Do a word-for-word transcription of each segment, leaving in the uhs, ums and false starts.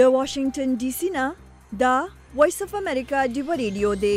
د واشنگټن ډي سي نه دا وایس اف امریکا ډیو ریډیو دی.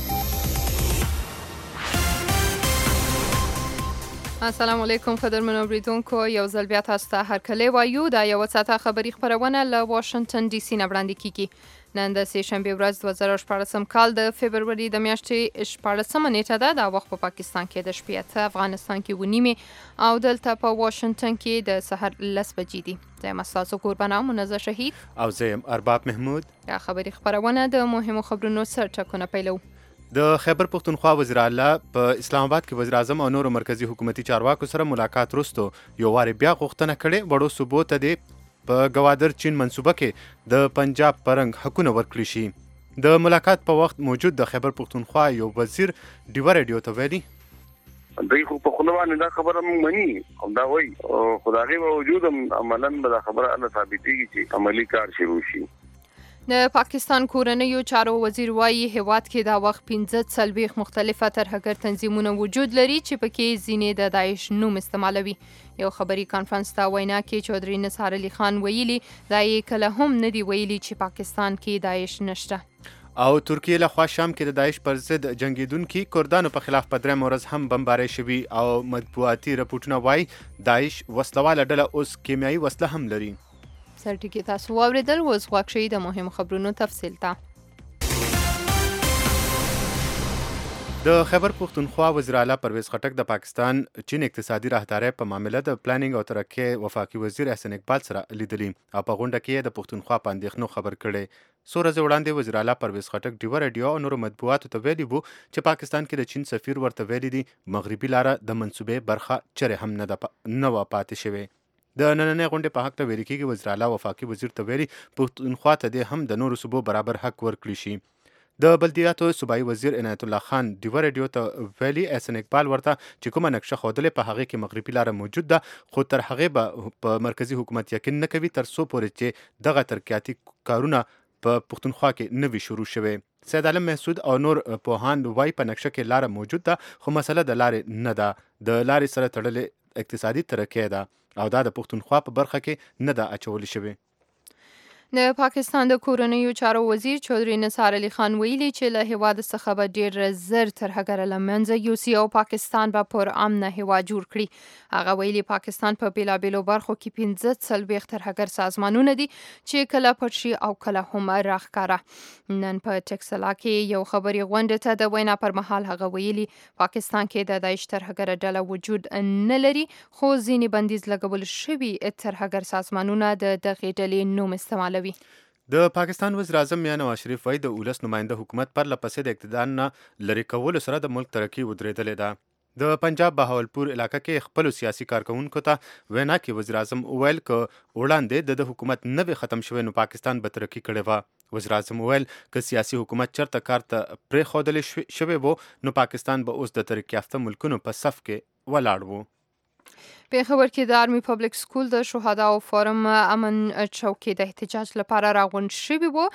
السلام علیکم قدرمنو اوریدونکو، یو ځل بیا تاسو ته هرکلی وایو. دا یوه ساعته خبري خپرونه له واشنګټن ډي سي نه وړاندې کیږي. نن د سې شنبې ورځ دوه زره شپاړسم کال د فبروري د میاشتې شپاړسمه نیټه ده. دا وخت په پاکستان کې د شپې اته، افغانستان کې اوه نیمې او دلته په واشنګټن کې د سحر لس بجې دي. زه یم ستاسو کوربانه منزه شهید او زه یم ارباب محمود. دا خبري خپرونه د مهمو خبرونو سرټکونه پیلو. د خیبر پختونخوا وزیر اعلی په اسلام آباد کې وزیر اعظم او نورو مرکزی حکومتي چارواکو سره ملاقات وروسته یو وارې بیا غوښتنه کړې وړو صوبو ته د په ګوادر چین منصوبه کې د پنجاب پرنګ حقونه ورکړي شي. د ملاقات په وخت موجود د خیبر پختونخوا یو وزیر ډیوه ریډیو ته ویلي دوی خو په خپل باندې دا خبره مونږ مني او دا وایي خدای باوجود عملاً به دا خبره الله ثابتېږي چې عملی کار شروع شي. د پاکستان کورنیو چارو وزیر وایي هیواد کې دا وخت پنځه څلوېښت مختلفه ترهګر تنظیمونه وجود لري چې پکې ځینې د داعش نوم استعمالوي. یو خبري کانفرنس ته وینا کې چودري نثار علي خان ویلي دا یې کله هم نه دی ویلي چې پاکستان کې داعش نشته. او ترکیه له خوا شام کې د داعش پر ضد جنگیدونکي کردانو په خلاف په درېیمه ورځ هم بمبارۍ شوي او مطبوعاتي رپورټونه وایي داعش وسلواله ډله اوس کیمیاوي وسله هم لري. سرټکی تاسو واوریدل، اوس غوږ شئ د مهمو خبرونو تفصیل ته. د خیبر پختونخوا وزیر اعلی پرویز خټک د پاکستان چین اقتصادي راهدارۍ په معامله د پلانینګ او ترقۍ وفاقي وزیر احسن اقبال سره لیدلي او په غونډه کې د پختونخوا په اندېښنو خبر کړی. څو ورځې وړاندې وزیر اعلی پرویز خټک ډیوه ریډیو او نورو مطبوعاتو ته ویلي وو چې پاکستان کې د چین سفیر ورته ویلي دي مغربي لاره د منصوبې برخه چرې هم نه ده پاتې شوې. د نننۍ غونډې په حق ته ویل کېږي وزیر اعلی وفاقي وزیر ته ویلي پښتونخوا ته دې هم د نورو صوبو برابر حق ورکړي شي. د بلدیاتو صوبایي وزیر عنایت الله خان ډیوه ریډیو ته ویلي احسن اقبال ورته چې کومه نقشه ښودلې په هغې کې مغربي لاره موجود ده، خو تر هغې به په مرکزي حکومت یقین نه کوي تر څو پورې چې دغه ترقیاتي کارونه په پښتونخوا کې نه وي شروع شوي. سید عالم محسود او نور پوهان وایي په نقشه کې لاره موجود ده خو مسله د لارې نه ده، د لارې سره تړلې اقتصادي ترقۍ ده او دا د پښتونخوا په برخه کې نه ده اچول شوې. د پاکستان د کورنیو چارو وزیر چودري نثار علي خان ویلي چې له هیواد څخه به ډېر زر ترهګر له منځه یوسي او پاکستان به پر امنه هیواد جوړ کړي. هغه ویلي پاکستان په بېلابېلو برخو کې پنځه څلوېښت ترهګر سازمانونه دي چې کله پټ شي او کله هم راښکاره. نن په ټکسلا کې یو خبري غونډې ته د وینا پر مهال هغه ویلي پاکستان کې د داعش ترهګر ډله وجود نه لري خو ځینې بندیز لګول شوي ترهګر سازمانونه د دغې ډلې نوم استعمالوي. د پاکستان وزیر اعظم میاں نواز شریف وایي د ولس نماینده حکومت پر لپسې د اقتدار نه لرې کولو سره د ملک ترقي ودرېدلې ده. د پنجاب بهاولپور علاقه کې خپلو سیاسي کارکونکو ته وینا کې وزیر اعظم وویل که وړاندې د حکومت نه وي ختم شوی نو پاکستان به ترقي کړې وه. وزیر اعظم وویل که سیاسي حکومت چرته کار ته پرېښودلی شوی وو نو پاکستان به اوس د ترقي یافته ملکونو په صف کې ولاړ وو. پېښور کې د آرمي پبلک سکول د شهداو فورم امن چوکۍ د احتجاج لپاره راغونډ شوي وو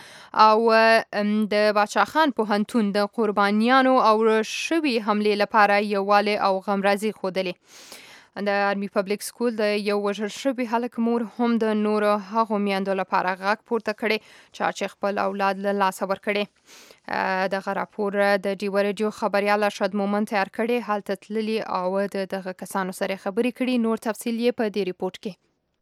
او د باچا خان پوهنتون د قربانیانو او شوي حملې لپاره یووالی او غمرازي ښودلې. د آرمي پبلک سکول د یو وژل شوي هلک مور هم د نورو هغو میندو لپاره غږ پورته کړی چې خپل اولاد له لاسه ورکړی. دغه راپور د ډیوه ریډیو خبریال ارشد مومن تیار کړی، هلته تللي او د دغه کسانو سره خبرې کړي. نور تفصیل یې په دې ریپورټ کې.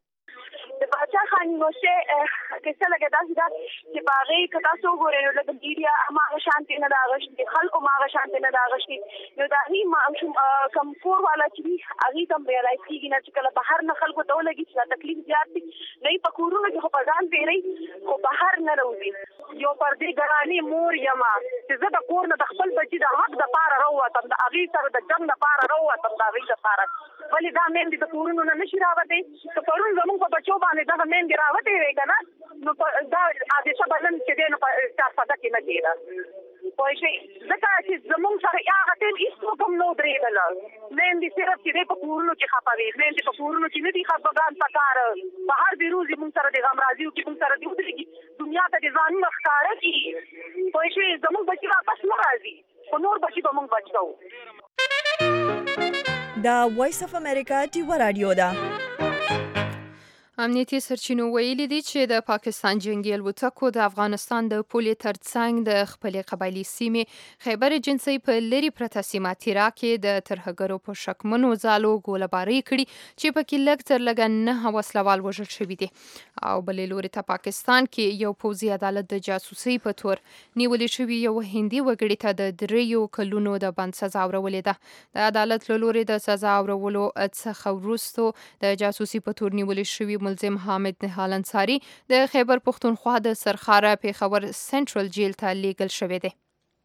د باچا خان یونیورسټي کیسه لګه داسې ده چې په هغې که تاسو وګورئ نو لکه میډیا هماغه شانتې نه ده اغوښتې، خلکو هم هغه شانتې نه ده اغوښتې. نو د هغې کوم کور والا چې وي هغې ته هم ریالایز کېږي نه چې کله بهر نه خلکو ته ولګي چې دا تکلیف زیات دي نو یې په کورونو کې خو په ځان تېروي خو بهر نه راوځي. یو پر دې ګرانې مور یمه چې زه د کور نه د خپل بچي د حق دپاره راووتم، د هغې سره د جنګ دپاره راووتم، د هغې دپاره ولې دا میندې د کورونو نه نشي راوتی. که پرون زموږ په بچو باندې دغه میندې راوتې وې که نه نو دا حادثه به نن چې دی نو په چارسده کې نه کېده پوه شئ. ځکه چې زموږ سره هغه ټیم هېڅوک هم نه ودرېدله. میندې صرف چې دی په کورونو کې خفه وې، میندې په کورونو کې نه دي خفګان په کار، بهر دې روزي مونږ سره د غمرازي وکړي، مونږ سره دې ودرېږي، دنیا ته دې ځانونه ښکاره کړي پوه شئ. زموږ بچي واپس نه راځي خو نور بچي به مونږ بچ کوو. دا وایس اف امریکا ډیوه راډیو ده. امنیتي سرچینو ویلي دي چې د پاکستان جنگي الوتکو د افغانستان د پولې ترڅنګ د خپلې قبایلي سیمې خیبر جنسي په لري پرته سیمه تیرا کې د ترهګرو په شکمنو ځالو ګوله‌باري کړي چې پکې لږ تر لږه نه وسلوال وژل شوي دي او بلې لوري ته پاکستان کې یو پوځي عدالت د جاسوسي په تور نیولې شوي یو هندي وګړي ته د دریو کلونو د بند سزا ورولې ده. د عدالت له لوري د سزا ورولو څخه وروسته د جاسوسي په تور نیولې شوي ملزم حامد نهال انصاري د خیبر پښتونخوا د سرخاره پیښور سنټرل جیل ته لیږل شوی دی.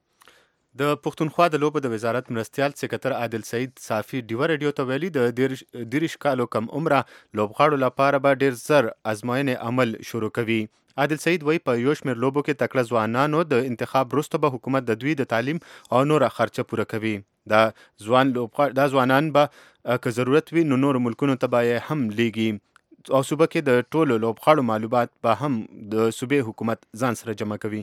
د پښتونخوا د لوبو د وزارت مرستیال سکرټر عادل سعید صافي ډیوه رادیو ته ویلي د دیرش کالو کم عمره لوبغاړو لپاره به ډیر زر ازموینې عمل شروع کوي. عادل سعید وایي په یو شمېر لوبو کې تکړه ځوانانو د انتخاب وروسته به حکومت د دوی د تعلیم او نوره خرچه پوره کوي. دا ځوان لوبغاړي دا ځوانان به که ضرورت وي نو نور ملکونو ته به هم لیږي او صوبه کې د ټولو لوبغاړو معلومات به هم د صوبې حکومت ځان سره جمع کوي.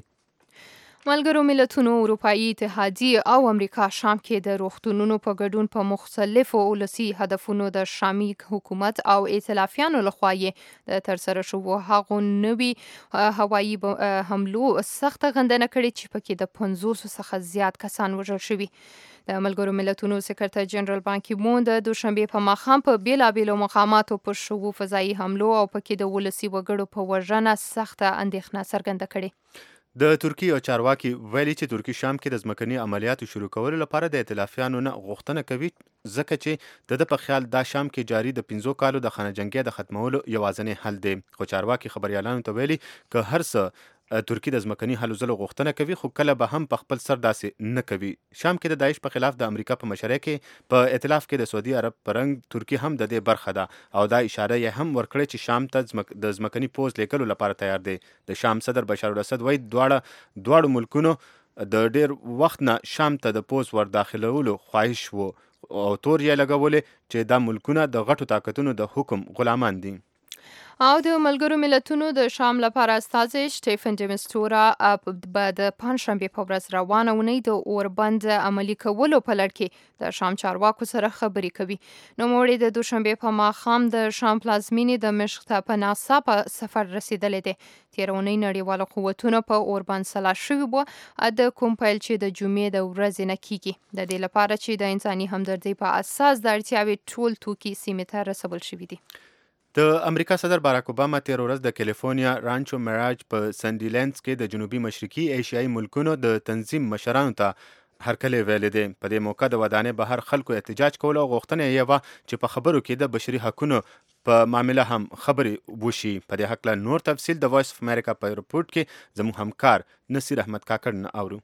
ملګرو ملتونو اروپایي اتحادیه او امریکا شام کې د روغتونونو په ګډون په مختلفو ولسی هدفونو د شامي حکومت او ائتلافیانو لخوا یې د ترسره شوو هغو نوي هوایي حملو سخت غندنه کړې چې پکې د پنځوس څخه زیات کسان وژل شوي. د ملګرو ملتونو سکرټر جنرال بان کی مون د دوشنبه په ماښام په بیلابیلو مقاماتو پر شوو فضایي حملو او پکې د ولسی وګړو په وژنه سخته اندېښنه څرګنده کړې. د ترکی او چارواکي ویلي چې ترکی شام کې د ځمکني عملیاتو شروع کولو لپاره د ائتلافیانو نه غوښتنه کوي ځکه چې د ده په خیال دا شام کې جاري د پنځو کالو د خانه جنګۍ د ختمولو یوازینی حل دی. خو چارواکي خبريالانو ته ویلي که هر څه ترکی د ځمکني هلو ځلو غوښتنه کوي خو کله به هم په خپل سر داسې نه کوي. شام کې د داعش په خلاف د امریکا په مشرۍ کې په ائتلاف کې د سعودي عرب پرنګ ترکی هم د دې برخه ده او دا اشاره یې هم ورکړې چې شام ته د ځمکني پوځ لیکلو لپاره تیار دی. د شام صدر بشار الاسد وایي دواړه دواړو ملکونو د ډیر وخت نه شام ته د پوځ ور داخلولو خواهش وو او تور یې لګولې چې دا ملکونه د غټو طاقتونو د حکم غلامان دي. او د ملګرو ملتونو د شام لپاره استازی سټیفن ډیمستورا به د پنځشنبې په ورځ روانه ونی د اوربند عملي کولو په لړ کې د شام چارواکو سره خبرې کوي. نوموړی د دوشنبې په ماښام د شام پلازمینې د مشق ته په ناڅاپه سفر رسیدلی دی. تېره اونۍ نړیوالو قوتونو په اوربند سلا شوي وو د کوم پیل چې د جمعې د ورځې نه کیږي د دې لپاره چې د انساني همدردۍ په اساس د اړتیاوې ټول توکي سیمې ته رسول شوي دي. د امریکا صدر باراک اوباما تیر ورځ د کالیفورنیا رانچو میراج په سنډیلینډز کې د جنوبي مشرقي ایشیایي ملکونو د تنظیم مشرانو ته هرکلی ویلی دی. په دې موقع د ودانۍ بهر خلکو احتجاج کول او غوښتنه یې وه چې په خبرو کې د بشري حقونو په معامله هم خبرې وشي. په دې هکله نور تفصیل د وایس اف امریکا په رپورټ کې زموږ همکار نصیر احمد کاکړ نه اورو.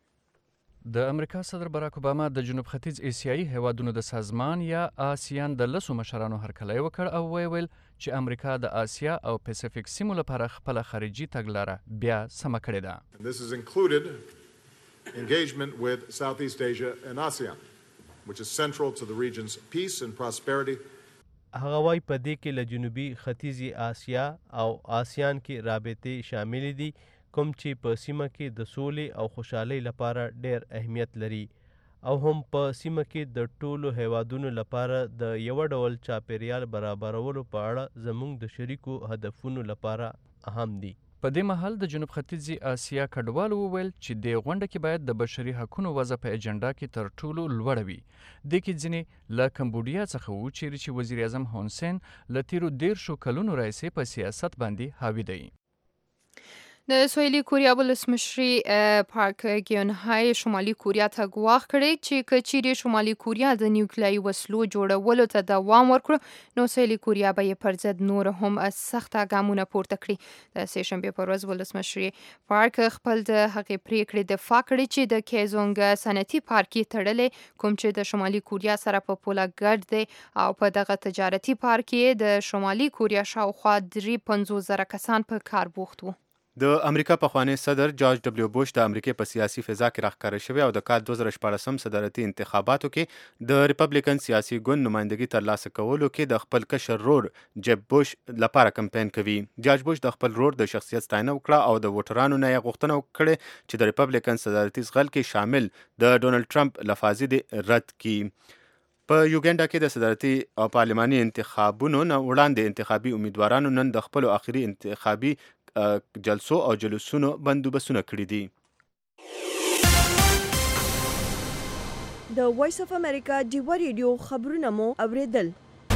د امریکا صدر باراک اوباما د جنوب ختیځ ایسیایي هیوادونو د سازمان یا آسیان د لسو مشرانو هرکلی وکړ او ویل چې امریکا د آسیا او پیسفیک سیمو لپاره خپل خارجي تګلاره بیا سمه کړې ده. This has included engagement with Southeast Asia and ASEAN, which is central to the region's peace and prosperity. هغه وايي په دې کې له جنوبي ختیځي آسیا او آسیان کې رابطې شامل دي کوم چې په سیمه کې د سولې او خوشحالۍ لپاره ډېر اهمیت لري او هم په سیمه کې د ټولو هیوادونو لپاره د یو ډول چاپیریال برابرولو په اړه زموږ د شریکو هدفونو لپاره اهم دي. په دې مهال د جنوب ختیځي آسیا کډوالو وویل چې د غونډه کې باید د بشري حقونو وضع په اجنډا کې تر ټولو لوړه وي. د کې ځینې له کمبودیا څخه وو چیرې چې وزیر اعظم هون سین له تیرو دیرشو کلونو راهیسې په سیاست باندې حاوی دی. د سویلي کوریا ولسمشر پارک ګیون-های شمالي کوریا ته ګواښ کړی چې که چیرې شمالي کوریا د نیوکلیایي وسلو جوړولو ته دوام ورکړي نو سویلي کوریا به یې پر ضد نور هم سخته ګامونه پورته کړي. د سې شنبې په ورځ ولسمشر پارک خپل د هغې پریکړې دفاع کړې چې د کیزونګ صنعتي پارک یې تړلی کوم چې د شمالي کوریا سره په پوله ګډ دی او په دغه تجارتي پارک یې د شمالي کوریا شاوخوا درې پنځوس زره کسان په کار بوخت وو. د امریکا پخوانی صدر جورج ډبلیو بوش د امریکای په سیاسي فضا کې راښکاره شوی او د کال دوه زره شپاړسم صدارتي انتخاباتو کې د ریپبلیکن سیاسي ګوند نمایندګي ترلاسه کولو کې د خپل کشر رور جب بوش لپاره کمپاین کوي. جورج بوش د خپل رور د شخصیت ستاینه وکړه او د ووټرانو نه یې غوښتنه وکړه چې د ریپبلیکن صدارتي زغل کې شامل د ډونالډ ټرمپ لفاظي دې رد کړي. په یوګنډا کې د صدارتي او پارلماني انتخابونو نه وړاندې انتخابي امیدوارانو نن د خپلو آخري انتخابي جلسو او جلوسونو بندوبستونه کړي دي. د وایس اف امریکا ډیوا ریډیو خبرونه مو اوریدل.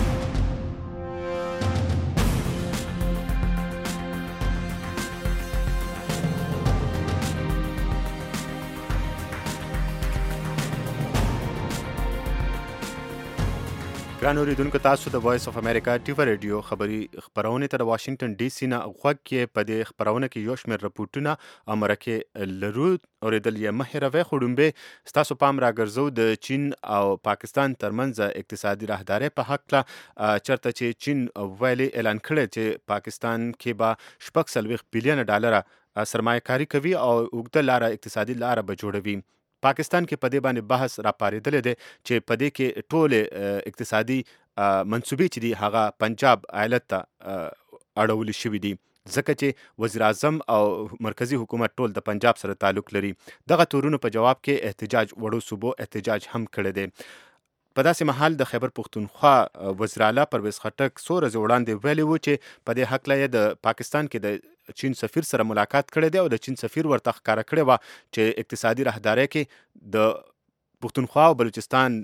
ګران اوریدونکو، تاسو د وایس اف امریکا ټیوی ریډیو خبري خبرونه ته د واشنگټن ډي سي نه غوږ کې په دې خبرونه کې یو شمېر رپورټونه او مرکې لرو. اوریدل یې مه هېروئ. خو ډومبې ستاسو پام راګرځو د چین او پاکستان ترمنځ اقتصادي راهدارۍ په هکله، چېرته چې چین ویلي اعلان کړی چې پاکستان کې به شپږ څلوېښت بلیونه ډالره سرمایه کاري کوي او اوږده لاره اقتصادي لاره به جوړوي. پاکستان کې په دې باندې بحث راپارېدلی دی چې په دې کې ټولې اقتصادي منصوبې چې دي هغه پنجاب ایالت ته اړولې شوي دي، ځکه چې وزیر اعظم او مرکزی حکومت ټول د پنجاب سره تعلق لري. دغه تورونو په جواب کې احتجاج وړو صوبو احتجاج هم کړی دی. په داسې مهال د خیبر پښتونخوا وزیر اعلی پرویز خټک څو ورځې وړاندې ویلي و چې په دې هکله یې د پاکستان کې د چین سفیر سره ملاقات کړی دی او د چین سفیر ورته ښکاره کړې وه چې اقتصادي راهدارۍ کې د پښتونخوا او بلوچستان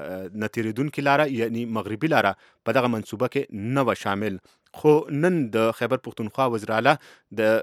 نه تېرېدونکې لاره یعنی مغربي لاره په دغه منصوبه کې نه وه شامل. خو نن د خیبر پښتونخوا وزیر اعلی د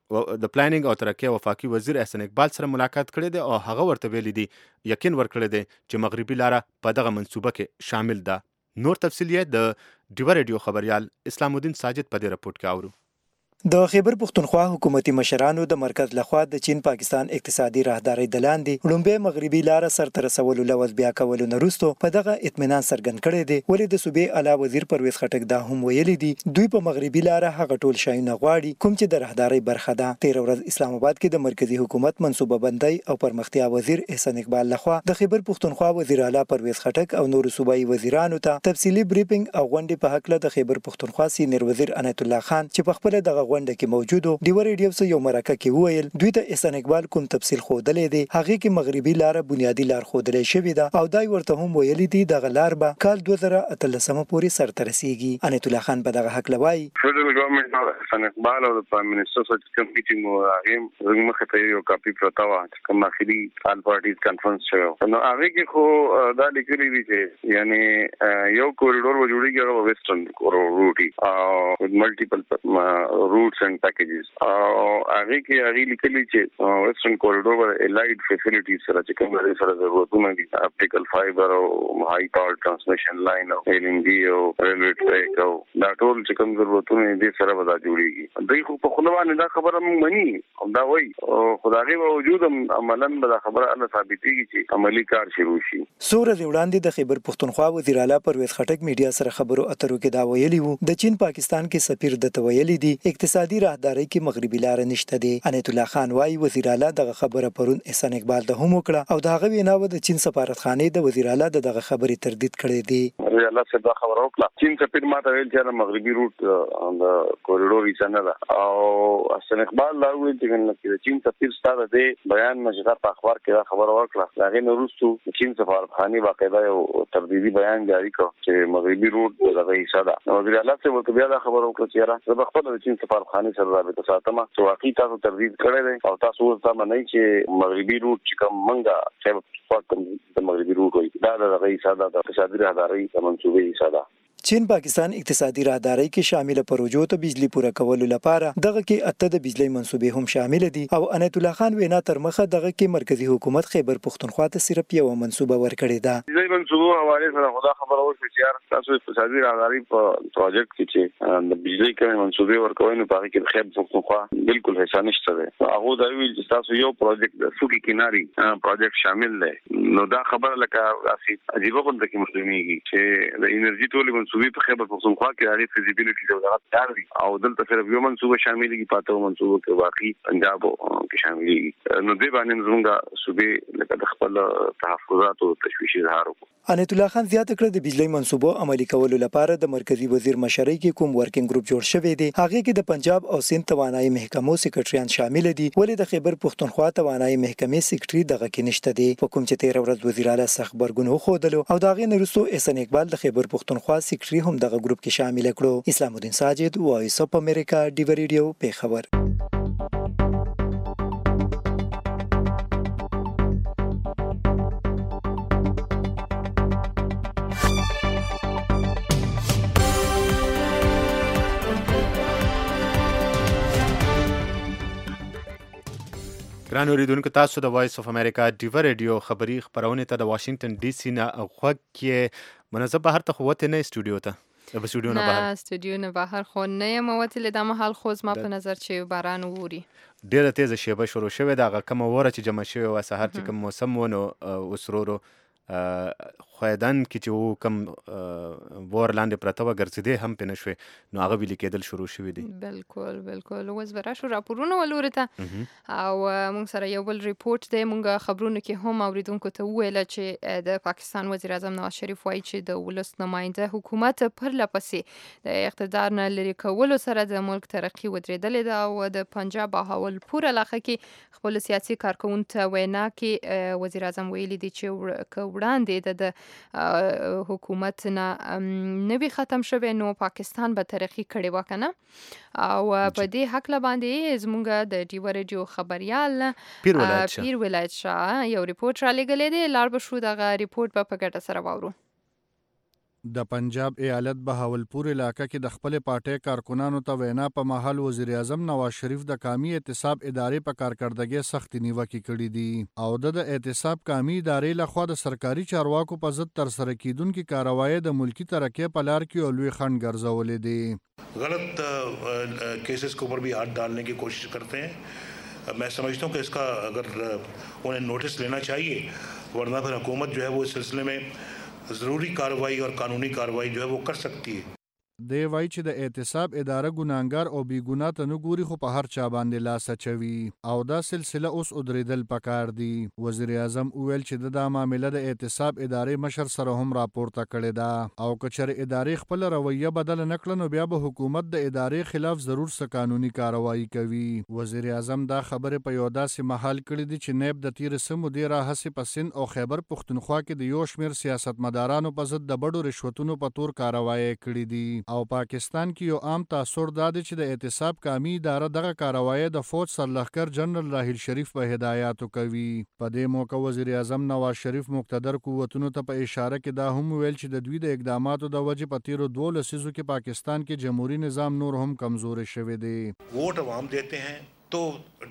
د پلانینګ او ترقۍ وفاقي وزیر احسن اقبال سره ملاقات کړی دی او هغه ورته ویلي دي یقین ورکړی دی چې مغربي لاره په دغه منصوبه کې شامل ده. نور تفصیل یې د ډیوا ریډیو خبریال اسلام الدین ساجد په دې رپورټ کې اورو. د خیبر پښتونخوا حکومتي مشرانو د مرکز لخوا د چین پاکستان اقتصادي راهدارۍ د لاندې لومبه مغربي لاره سرته رسولو لوز بیا کولو نه وروسته په دغه اطمینان څرګند کړی دی. ولې د صوبې اعلی وزیر پرویز خټک دا هم ویلي دي دوی په مغربي لاره هغه ټول شایونه غواړي کوم چې د راهدارۍ برخه ده. تیر ورځ اسلام آباد کې د مرکزی حکومت منصوبه بندۍ او پرمختیا وزیر احسن اقبال لخوا د خیبر پښتونخوا وزیر اعلی پرویز خټک او نور صوبایي وزیرانو ته تفصیلی بریفینګ او غونډې په حق له د خیبر پښتونخوا سینیر وزیر عنایت الله خان چې په خپل دغه غونډه کې موجود ډیوا ریډیو سره یو مرکه کې وویل دوی ته احسان اقبال کوم تفصیل ښودلی دی هغې کې مغربي لاره بنیادي لار ښودلی شوې ده او دای ورته هم ویلي دي دغه لار به کال دوه زره اتلسمه پورې سرته رسیږي. عنایت الله خان په دغه هکله وایي فدرال ګورنمنټ او احسان اقبال او د پرایم منسټر سره کوم میټینګ و هغې زموږ مخې ته یو کاپي پرته وه چې کوم اخري آل پارټیز کنفرنس شوی نو هغې کې خو دا لیکلي دي چې یعنې یو کوریډور به جوړېږي هغه ویسټرن روټ او ملټیپل روټس اینډ پیکیجز او هغه کې هغه لیکلي چې ویسټرن کوریډور ور الایډ فیسیلیټیز سره چې کوم لري سره ضرورتونه دي اپټیکل فایبر او هاي پاور ټرانسمیشن لاین او ال ان ډي او ریلوی ټریک او دا ټول چې کوم ضرورتونه دي سره ودا جوړیږي. دوی خو په خپل باندې دا خبره مونږ مني او دا وایي خدای باوجود عملاً دا خبره الله ثابتېږي چې عملی کار شروع شي. سوره وړاندې د خیبر پښتونخوا وزیر اعلی پرویز خټک میډیا سره خبرو اترو کې دا ویلي وو د چین پاکستان کې سفیر د تویلي دي اقتصادي راهدارۍ کې مغربي لار نشته دی. عنایت الله خان وايي وزیر اعلی دغه خبره پرون احسان اقبال ته هم وکړه او دغه ویناوه د چین سفارتخانه د وزیر اعلی دغه خبرې تردید کړې دي. وزیر اعلی څه دا خبره وکړه چین سفیر ماته ویل چې مغربي روټ د کوریډور یې نه ده او احسان اقبال لا ویل چې د چین سفیر ستاره دی بیان مشغه په اخبار کې دا خبره وکړه. هغه نو وروسته چین سفارتخانه باقاعده یو تردیدي بیان جاری کړ چې مغربي روټ دغه حصہ ده. وزیر اعلی څه ورته بیا دا خبره وکړه چې را خپل د چین سفارتخانه سره رابطه ساتم چې واقعي تاسو تردید کړی دی او تاسو ورته منئ چې مغربي روټ چې کوم منګه چې د مغربي روټ وایي دا د هغې حصه ده د اقتصادي راهدارۍ د منصوبې حصه ده. چین پاکستان اقتصادي راهدارۍ کې شامل پروژو ته بجلی پوره کولو لپاره دغه کې اته د بجلی منصوبې هم شامل دي او عنایت الله خان وینا تر مخه دغه کې مرکزی حکومت خیبر پښتونخوا ته صرف یو منصوبه ورکړې ده. بجلی منصوبو حواله سره خدا خبره وشوه چې یار تاسو اقتصادي راهدارۍ په پروژیکټ کې چې د بجلی کومې منصوبې ورکوي نو په کې خیبر پښتونخوا بالکل حصہ نشته ده. هغه دا ویل چې تاسو یو پروژیکټ د سوقي کناري پروژیکټ شامل دی نو دا خبره لکه عجیبه غونډه کې مسلمانېږي چې د انرژي ټولې منصوبې په خیبر پښتونخوا کې هغه فیزیبিলিټي د وزارت کار دي او دلته صرف یو منصوبه شاملېږي پاتې منصوبه کې واقعي پنجاب کې شاملېږي نو دې باندې زموږه صوبې لکه د خپل تحفظات او تشویش اظهار وکړو. انیت الله خان زیاته کړه د بجلی منصوبو عملي کولو لپاره د مرکزی وزیر مشرۍ کې کوم ورکینګ ګروپ جوړ شوی دی. هغه کې د پنجاب او سند توانایي محکمو سکرټریان شامل دي، ولې د خیبر پښتونخوا توانایي محکمې سکرټري دغه کې نشته دی. په کوم چې تیر ورځ وزیر اعلی سخت غبرګون وښودلو او د هغې نه وروسته احسان اقبال د خیبر پښتونخوا سکرټري هم دغه ګروپ کې شامل کړو. اسلام الدین ساجد، وایس اف امریکا، ډیو ریډیو، پیښور. ګران اوریدونکو، تاسو د وایس اف امریکا ډیو ریډیو خبری خبرونه ته د واشنگټن ډي سي نه غوږ کې منظم بهر ته خوته نه استودیو ته د استودیو نه بهر نه استودیو نه بهر خو نه یم وتل د محل خو ما په نظر چې باران ووري ډیره تیزه شیبه شروع شوه دا کوم وره چې جمع شوه و سحر چې کوم موسم ونه وسرورو خویدان کې چې کوم ور لاندې پرته و ګرځیدې هم پنه شوي نو هغه ویل کېدل شروع شوي دي. بالکل بالکل اوس به راشو راپورونه ولوري ته او موږ سره یو بل ریپورت دی. موږ خبرونه کې هم اوریدونکو ته ویل چې د پاکستان وزیر اعظم نواز شریف وایي چې د ولس نماینده حکومت پر لپسې د اقتدار نه لري کولو سره د ملک ترقی ودرېدلې ده او د پنجاب او حولپور علاقه کې خپل سیاسي کارکونکو ته وینا کې وزیر اعظم ویلي دی چې وړاندې د حکومت نه نوی ختم شوه نو پاکستان به ترقی کړي وکنه او په دې حق لا باندې زمونږ د ډیو ریډیو خبريال پیر ولایت شاه پیر ولایت شاه یو ریپورت را لګلې دی. لار به شو دغه ریپورت په پګټه سره واورو. د پنجاب ایالت بهاولپور علاقه کې د خپل پارټي کارکونانو ته وینا په محل وزیر اعظم نواز شریف د قومي احتساب ادارې په کارکړدګۍ سخت نیوکه کړې دي او د احتساب قومي ادارې لخوا د سرکاري چارواکو په ضد تر سره کیدونکو کاروایی د ملکی ترقۍ په لار کې اولوي خنډ ګرځولې دي. غلط کیسز کے اوپر بھی ہاتھ ڈالنے کی کوشش کرتے ہیں. میں سمجھتا ہوں کہ اس کا اگر انہیں نوٹس لینا چاہیے ورنہ پھر حکومت جو ہے وہ اس سلسلے میں ضروری کارروائی اور قانونی کارروائی جو ہے وہ کر سکتی ہے. دی وای چې د احتساب اداره ګناګار او بی ګناه ته نه ګوري خو په هر چا باندې لاس اچوي او دا سلسله اوس ودرېدل پکار دي. وزیر اعظم ویل چې د معاملې د احتساب ادارې مشر سره هم راپورته کړی دا او کچره ادارې خپل رویه بدل نکړه نو بیا به حکومت د ادارې خلاف ضرور څه قانوني کارروائی کوي. وزیر اعظم دا خبره په یو داسې محل کړی دي چې نیب د تیر سمو دی را هسې په سند او خیبر پښتونخوا کې د یو شمیر سیاستمدارانو په ضد د بډو رشوتونو په تور کارروائی کړې دي او پاکستان کې یو عام تاثر دا دی چې د احتساب قومي اداره دغه کارروايي د فوج سرلښکر جنرال راحیل شریف په هدایاتو کوي. په دې موقع وزیر اعظم نواز شریف مقتدر قوتونو ته په اشاره کې دا هم ویل چې د دوی د اقداماتو د وجې په تیرو دوه لسیزو کې پاکستان کې جمهوریت نظام نور هم کمزور شوی دی. ووٹ عوام دیتے ہیں تو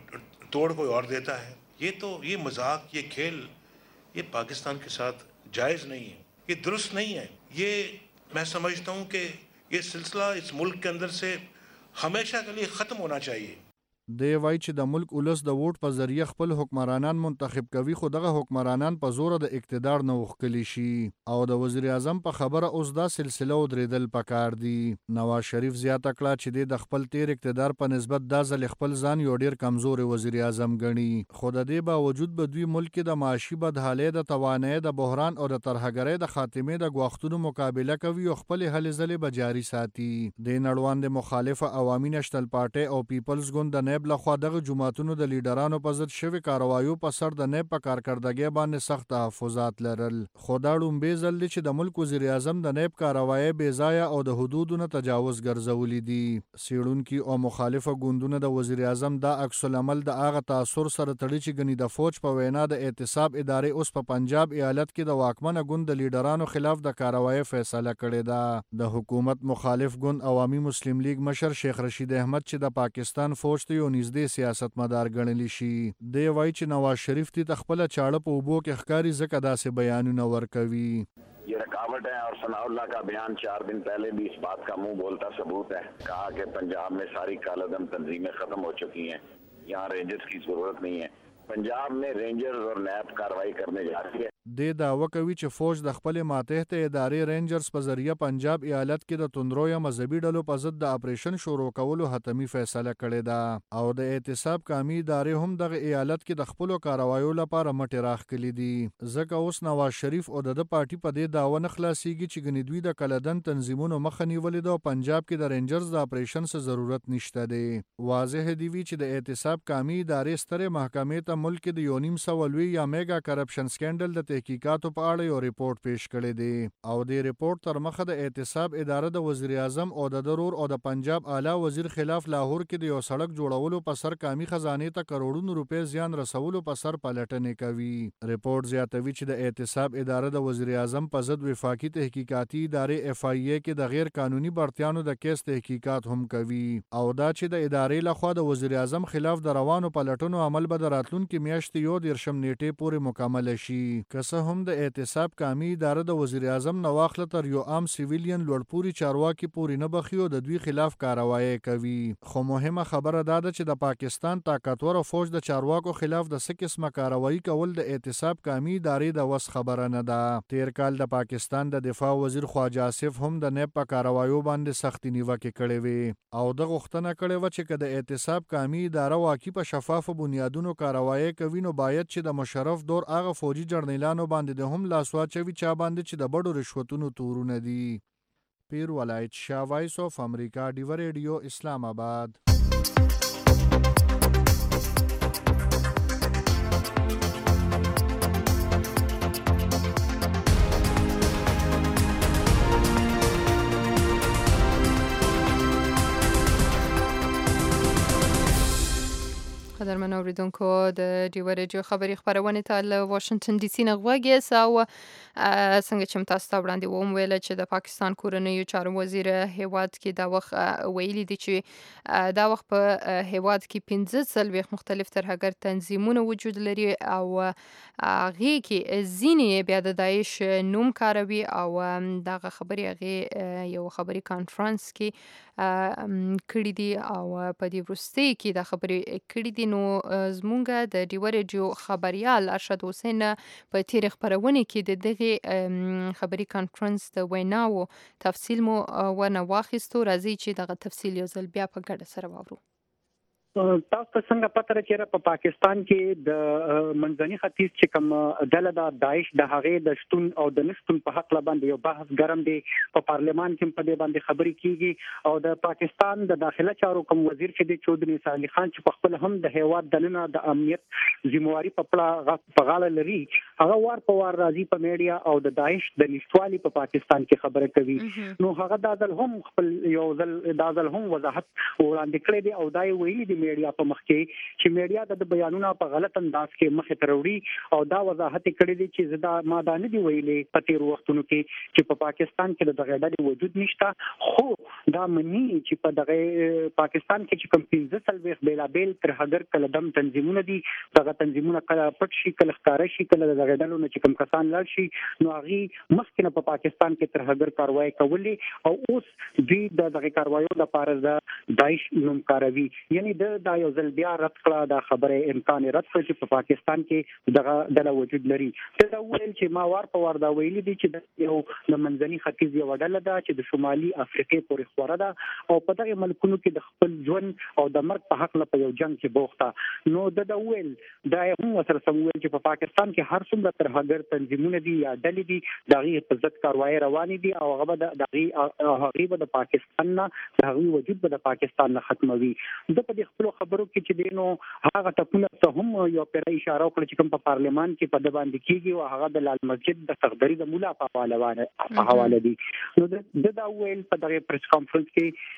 توڑ کوئی اور دیتا ہے. یہ تو یہ مذاق یہ کھیل یہ پاکستان کے ساتھ جائز نہیں ہے, یہ درست نہیں ہے. یہ میں سمجھتا ہوں کہ یہ سلسلہ اس ملک کے اندر سے ہمیشہ کے لیے ختم ہونا چاہیے. دی وای چې د ملک ولس د ووټ په ذریعہ خپل حکمرانان منتخب کوي خو دغه حکمرانان په زور د اقتدار نه وښکلی شي او د وزیر اعظم په خبره اوس دا سلسله ودرېدل پکار دي. نواز شریف زیاته کړه چې د خپل تیر اقتدار په نسبت دا ځل خپل ځان یو ډیر کمزور وزیر اعظم ګڼي خو د دې باوجود به دوی ملک د معاشي بدحالۍ د توانایي د بحران او د ترهګرۍ د خاتمې د غوښتنو مقابله کوي او خپل هلې ځلې به جاري ساتي. د نړوان د مخالفه عوامي نشنل پارټي او پیپلز ګوند د نیب لخوا دغه جماعتونو د لیډرانو په ضد شوي کاروایو په سر د نیب په کارکردګۍ باندې سخت تحفظات لرل خو دا لومبې ځل دی چې د ملک وزیر اعظم د نیب کاروایي بې ځایه او د حدودو نه تجاوز ګرځولي دي. څېړونکي او مخالفه ګوندونه د وزیر اعظم دا عکس العمل د هغه تاثر سره تړي چې ګنې د فوج په وینا د احتساب ادارې اوس په پنجاب ایالت کې د واکمنه ګوند د لیډرانو خلاف د کاروایي فیصله کړې ده. د حکومت مخالف ګوند عوامي مسلم لیگ مشر شیخ رشید احمد چې د پاکستان فوج ته یو نږدې سیاست مدار ګڼلی شي دی وایي چې نواز شریف تی خپل چاړه په اوبو کې ښکاری ځکه داسې بیانونه ورکوي. یہ رکاوٹ ہے اور ثناء اللہ کا بیان چار دن پہلے بھی اس بات کا منہ بولتا ثبوت ہے. کہا کہ پنجاب میں ساری کالعدم تنظیمیں ختم ہو چکی ہیں, یہاں رینجرز کی ضرورت نہیں ہے. پنجاب میں رینجرز اور نیب کارروائی کرنے جا رہی ہے. د داوا کوي چې فوج د خپل ماتحت ادارې رینجرز په ذریعہ پنجاب ایالت کې د توندرو یا مذهبي ډلو په ضد د اپریشن شروع کولو حتمی فیصله کړې ده او د احتساب قومي ادارې هم دغه ایالت کې د خپل کاروایو لپاره مټې راخکلي دي. ځکه اوس نواز شریف او د پارټي په دې داوا نه خلاصيږي چې ګنې دوی د کلدن تنظیمونو مخه نیولې ده او پنجاب کې د رینجرز د اپریشن څخه ضرورت نشته دی. واضح دی وی چې د احتساب قومي ادارې ستره محکمې ته ملک د یو نیم سوه لوی یا میگا کرپشن سکینډل د تحقیقاتو په اړه یو ریپورت پیش کړی دی او د ریپورت تر مخه د احتساب اداره د وزیر اعظم او د ضرور او د پنجاب اعلی وزیر خلاف لاهور کې د یو سړک جوړولو په سر قومي خزانه ته کروڑونو روپے زیان رسولو په سر پلټنې کوي. ریپورت زیاتوي چې د احتساب اداره د وزیر اعظم په ضد وفاقي تحقیقاتي ادارې اف آی ای کې د غیر قانوني برتیانو د کیس تحقیقات هم کوي او دا چې د ادارې لخوا د وزیر اعظم خلاف د روانو پلټنو عمل به د راتلونکي میاشتې یو دیرشم نیټې پورې مکمل شي. که څه هم د احتساب قومي اداره د وزیر اعظم نو واخله تر یو عام سیویلین لوړپوري چارواکي پورې نه بخیو د دوی خلاف کاروایی کوي. خو مهمه خبره دا ده چې د پاکستان طاقتور فوج د چارواکو خلاف د څه قسمه کاروایی کول د احتساب قومي ادارې د وس خبره نه ده. تیر کال د پاکستان د دفاع وزیر خواجه آصف هم د نیب په کاروایو باندې سختي نیوکه کړې وي او د غوښتنه کړې و چې د احتساب قومي اداره واقعي په شفاف بنیادونو کاروایی کوي نو باید چې د مشرف دور هغه فوجي جرنیلانو باندې د هم لاس واچوي چا باندې چې د بډو رشوتونو تورونه دي. پیر ولایت شاه وایس اف امریکا ډیو ریډیو اسلام آباد. قدرمن اوریدونکو د ډیو ریډیو خبري خبرونه ته له واشنگټن ډي سي نه غوږی سو څنګه چې تاسو ته وړاندې ووم ویل چې د پاکستان کورنیو چارو وزیر هیواد کې دا وخت ویلي دي چې دا وخت په هیواد کې پنځه څلوېښت مختلف ترهګر تنظیمونه وجود لري او هغه کې ځینې بیا د داعش نوم کاروي او دغه خبري هغه یو خبري کانفرنس کې کړي دي او په دې وروستي کې دا خبري کړي دي. نو زمونږ د ډیو ریډیو خبريال ارشد حسین په تیر خبرونه کې د دغه خبري کانفرنس د ویناو تفصیل مو ونه واخیستو. راځي چې دغه تفصیل یو ځل بیا په ګډه سره واورو. تاسو ته څنګه پته را چیرې په پاکستان کې د منځني ختیځ چې کوم ډله د داعش د هغې د شتون او د نشتون په حق باندې یو بحث ګرم دی په پارلمان کې په دې باندې خبرې کیږي او د پاکستان د داخله چارو کوم وزیر چې د چودري نثار علي خان چې په خپل هم د هیواد دننه د امنیت ذمہواری په پړه په غاړه لري هغه وار په وار راځي په میډیا او د داعش د نشټوالي په پاکستان کې خبره کوي. نو هغه د ځل هم خپل یو ځل د ځل هم وضاحت وړاندې کړی دی او دا ویلي دی میډیا په مخ کې چې میډیا د بیانونو په غلط انداز کې مخه تروړي او دا وضاحت کړی دی چې زدا ما دا نه دی ویلي په تیر وختونو کې چې په پاکستان کې د دغه ډلې وجود نشته خو دا مني چې په دغه پاکستان کې چې کوم پنځه څلوېښت بیلابیل ترهګر کلدم تنظیمونه دي دغه تنظیمونه کله پټ شي کله ښکاره شي کله دغه ډلو نه چې کوم کسان لاړ شي نو هغه مخکې په پاکستان کې ترهګر کاروایی کولې او اوس دوی د دغه کاروایو لپاره د داعش نوم کاروي. یعنی د دا یو ځل بیا رد کړه دا خبره امکان رد کړ چې په پاکستان کې دغه ډله وجود لري. دا ویل چې ما وار په وار دا ویلي دي چې د یو د منځني ختیځ یو ډله ده چې د شمالي افریقې پورې خوره ده او په دغه ملکونو کې د خپل ژوند او د مرګ په حق په یو جنگ کې بوخته. نو د دا ویل دا هم سره سم ویل چې په پاکستان کې هر څومره ترهګر تنظیمونه دي یا ډلې دي دغه په ضد کاروایی روانې دي او هغه د دغه هغه د پاکستان نه دغه وجود به د پاکستان نه ختموي. د په خپل خبرو کې چې دینو هغه ټکونه ته هم یو پر اشاره وکړه چې کوم په پارلمان کې په د باندې کیږي او هغه د لال مسجد د صدرۍ د مولا په حواله په حواله دي. نو د دا ویل په دغه پریس کانفرنس کې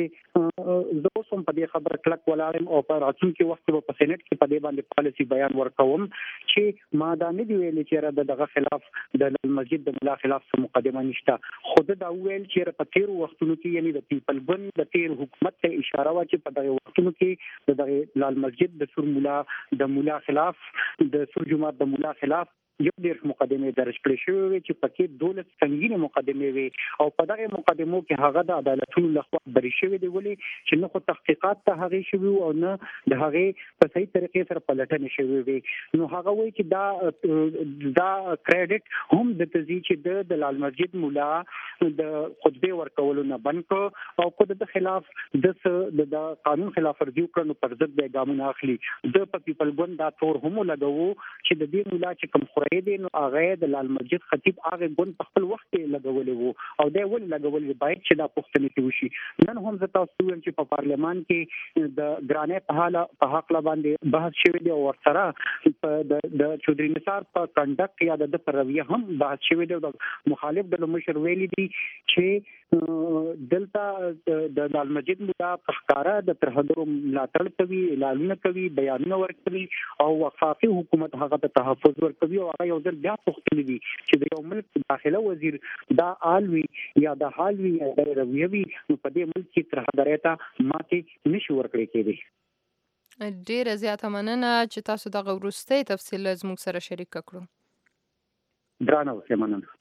چې زه اوس هم په دې خبره کلک ولاړم او په راتلونکي وخت کې په سېنات کې په دې باندې پالیسي بیان ورکوم چې ما دا نه دی ویل چې را دغه خلاف د لال مسجد د مولا خلاف څه مقدمه نشته خو دا ویل چې په تیر وختونو کې یعنی د پیپل ګوند د تیر حکومت ته اشاره وا چې په دغه وختونو کې د لال مسجد د سور مولا د مولا خلاف د سور جماعت د مولا خلاف یو ډیر مقدمه درج کړې شوې وي چې پکې دولت څنګه مقدمه وي او په دغه مقدمو کې هغه د عدالتونو لخوا بری شوی دی ولې چې نه خو تحقیقات ته هغه شوی او نه د هغه په صحیح طریقې سره پلټنه شوی وي نو هغه وایي چې دا دا کریډټ هم د تزي چې د لال مسجد مولا د خطبه ورکولو نه بند کو او کو د خلاف د د قانون خلاف ورزي کړنو پر ضد د ګامونه اخلي د په پیپل ګوند دا تور هم لګوو چې د دې مولا چې کوم خوري دي نو هغه د لال مسجد خطیب هغه ګوند په خپل وخت لګولې وو او دا ول لګولې باید چې دا پوښتنه کې وشي نن هم زه تاسو وایم چې په پارلمان کې د ګرانې په حاله په حق باندې بحث شوی دی او ورسره د چودري نثار په کنډک یا د پرویه هم بحث شوی دی د مخالف د مشر ویلي دي چې دلته د لال مسجد مولا په ښکارا د ترهګرو ملاتړ کوي اعلانونه کوي بیانونه ورکوي او وفاقي حکومت هغه ته تحفظ ورکوي او هغه یو ځل بیا پوښتنه دي چې د یو ملک داخله وزیر دا آلوي یا د حالوي یا د رویوي نو په دې ملک کې ترهګرۍ ته ماتې نشي ورکړی کېدی. ډیره زیاته مننه چې تاسو دغه وروستي تفصیل زموږ سره شریک کړو. درانه اوسئ. مننه.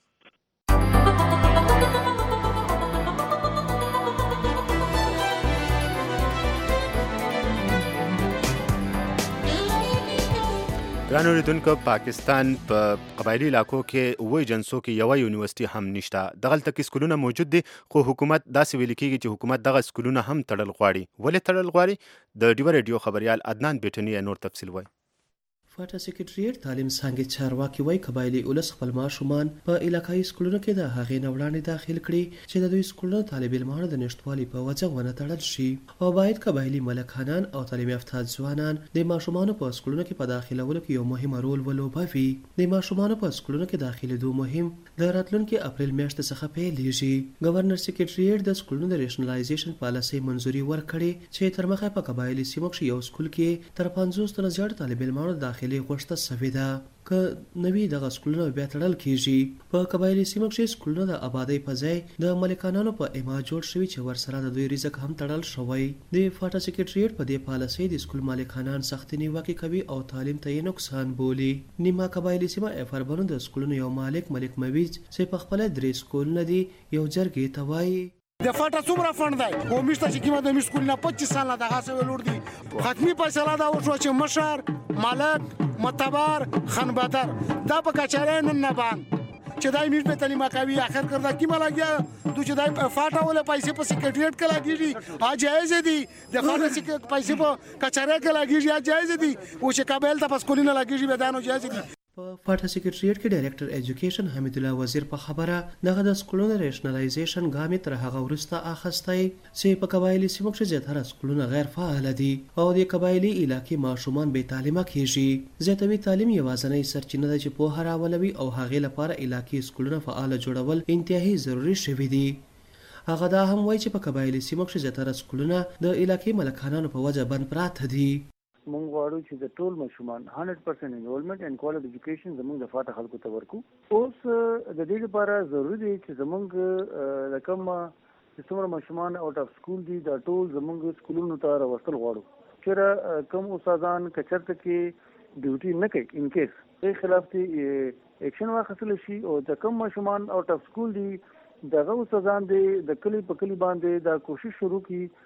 ګرانو اوریدونکو پاکستان په قبایلی علاقو کې اوه ایجنسو کې یوه یونیورسيټي هم نشته. دغلته کې سکولونه موجود دي خو حکومت داسې ویل کېږي چې حکومت دغه سکولونه هم تړل غواړي. ولې تړل غواړي؟ د ډیوه ریډیو خبريال عدنان بیټنی نور تفصیل وایي. فاټا سکریټریټ تعلیم څانګې چارواکي وایي قبایلی ولس خپل ماشومان په علاقایي سکولونو کې د هغې نه وړاندې داخل کړي چې د دوی سکولونو طالب علمانو د نشتوالي په وجه ونه تړل شي او باید قبایلی ملکانان او تعلیم یافته ځوانان د ماشومانو په سکولونو کې په داخلولو کې یو مهم رول ولوبوي. د ماشومانو په سکولونو کې داخلېدو مهم د راتلونکي اپریل میاشتې څخه پیلېږي. گورنر سکریټریټ د سکولونو د ریشنلایزیشن پالیسۍ منظوري ورکړې چې تر مخه په قبایلی سیمو کې یو سکول کې تر پنځوس تنه زیات طالب علمانو داخلي غوښته سوې ده که نوي دغه سکولونه بیا تړل کیږي. په قبایلی سیمو کې سکولونه د آبادۍ په ځای د ملکانانو په اما جوړ شوي چې ورسره د دوی رزق هم تړل شوی. د فاټا سکریټریټ په دې پالیسۍ د سکول مالکانان سختې نیوکې کوي او تعلیم ته یې نقصان بولي. نیمه قبایلی سیمه افربنو د سکولونو یو مالک ملک مویز چې په خپل درې سکولونه دي یو جرګې ته وایي د فاټا څومره فند دی او میشته چې کیمه د میش سکول نه پچیس سال دغه څه ولور دي ختمي فیصله دا وشو چې مشر مالک متبر خنبدر دا په کچاره نن نه باندې چې دای میش په تعلیم کوي اخر کړه کیمه لګیا تو چې دای فاټا ولا پیسې په سکریټریټ کې لګیږي ها جایز دي د فاټا سکریټ پیسې په کچاره کې لګیږي ها جایز دي او چې کابل ته په سکول نه لګیږي به دانو جایز دي. په فاټا سکریټریټ کې ډایریکټر ایجوکیشن حمید الله وزیر په خبره دغه د سکولونو ریشنلایزیشن ګامې تر هغه وروسته اخیستی چې په قبایلی سیمو کې زیاتره سکولونه غیر فعال دي او د قبایلی علاقې ماشومان بې تعلیمه کیږي. زیاتوي تعلیم یوازینۍ سرچینه ده چې پوهه راولوي او هغې لپاره علاقې سکولونه فعال جوړول انتهایی ضروري شوي دي. هغه دا هم وایي چې په قبایلی سیمو کې زیاتره سکولونه د علاقې ملکانانو په وجه بند پراته دي. مونږ غواړو چې د ټول ماشومان هنډرډ پرسنټ انرولمنت اینڈ کوالټي ایجوکیشن زموږ د فاټا خلکو ته ورکو. اوس د دې لپاره ضروري دی چې زموږ د کوم چې څومره ماشومان آوټ اف سکول دي دا ټول زموږ سکولونو ته راوستل غواړو. چېرې کوم استادان کچرته کې ډیوټي نه کوي ان کیس یې خلاف دي اکشن واخیستل شي او د کوم ماشومان آوټ اف سکول دي دغه استادان دي د کلی په کلی باندې دا کوشش شروع کړي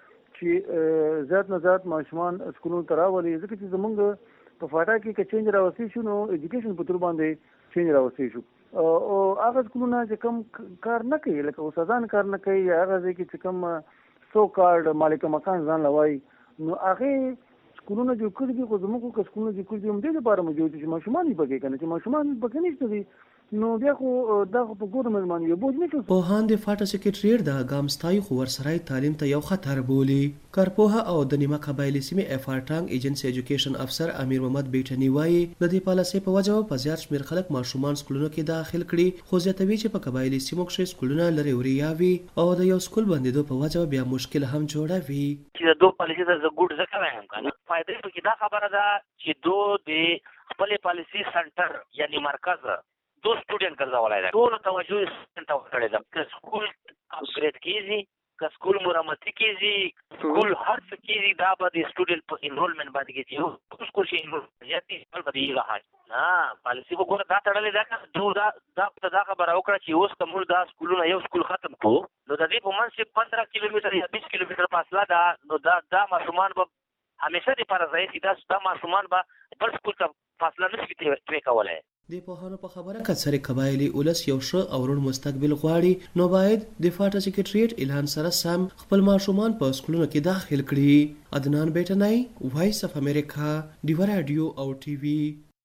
چې زیات نه زیات ماشومان سکولونو ته راولي ځکه چې زمونږ په فاټا کې که چینج راوستي شو نو ایجوکیشن په تور باندې چینج راوستي شو او هغه سکولونه چې کم کار نه کوي لکه استادان کار نه کوي هغه ځای کې چې کم سو کارډ مالک مکان ځان لوي نو هغه سکولونه جوړ کړي دي خو زموږ کو سکولونه جوړ کړي دي هم دې لپاره موجود دي چې ماشومان یې پکې کنه چې ماشومان پکې نشته دي نو بیا خو دا په ګورنمنت باندې یو بوج نه شو. پوهان د فاټا سکریټریټ د ګام ستایي خو ورسره تعلیم ته یو خطر بولي. کارپوهه او د نیمه قبایلی سیمې افارټانګ ایجنسی ایجوکیشن افسر امیر محمد بیټنی وایي د دې پالیسۍ په وجه په زیات شمېر خلک ماشومان سکولونو کې داخل کړي خو زیاتوي چې په قبایلی سیمو کې سکولونه لرې وریاوي او د یو سکول بندېدو په وجه بیا مشکل هم جوړوي. چې د دوه پالیسۍ ته زه ګوډ ځکه وایم کنه فائدې پکې دا خبره ده چې دو د خپل پالیسۍ سنټر یعنی مرکز دو سټوډنټ ګرځولای دا ټول توجه سټوډنټ ته وکړي دا که سکول اپګریډ کیږي که سکول مرمتي کیږي سکول هر څه کیږي دا به د سټوډنټ په انرولمنت باندې کیږي سکول شي انرولمنت یاتي بل به یې راځي ها پالیسي خو ګوره دا تړلې ده که جو دا دا دا خبره وکړه چې اوس که موږ دا سکولونه یو سکول ختم کړو نو د دې په منځ کې پندره کیلومتر یا بیس کیلومتر فاصله ده نو دا دا ماشومان به همیشه دپاره ضایع شي. دا دا ماشومان به بل سکول ته فاصله نه شي ترې کولی. د پوهانو په خبره که سره قبایلي ولس یو ښه او روڼ مستقبل غواړي نو باید د فاټا سکریټریټ اعلان سره سم خپل ماشومان په سکولونو کې داخل کړي. عدنان بیټنی، وایس اف امریکا، ډیوه راډیو او ټي وي.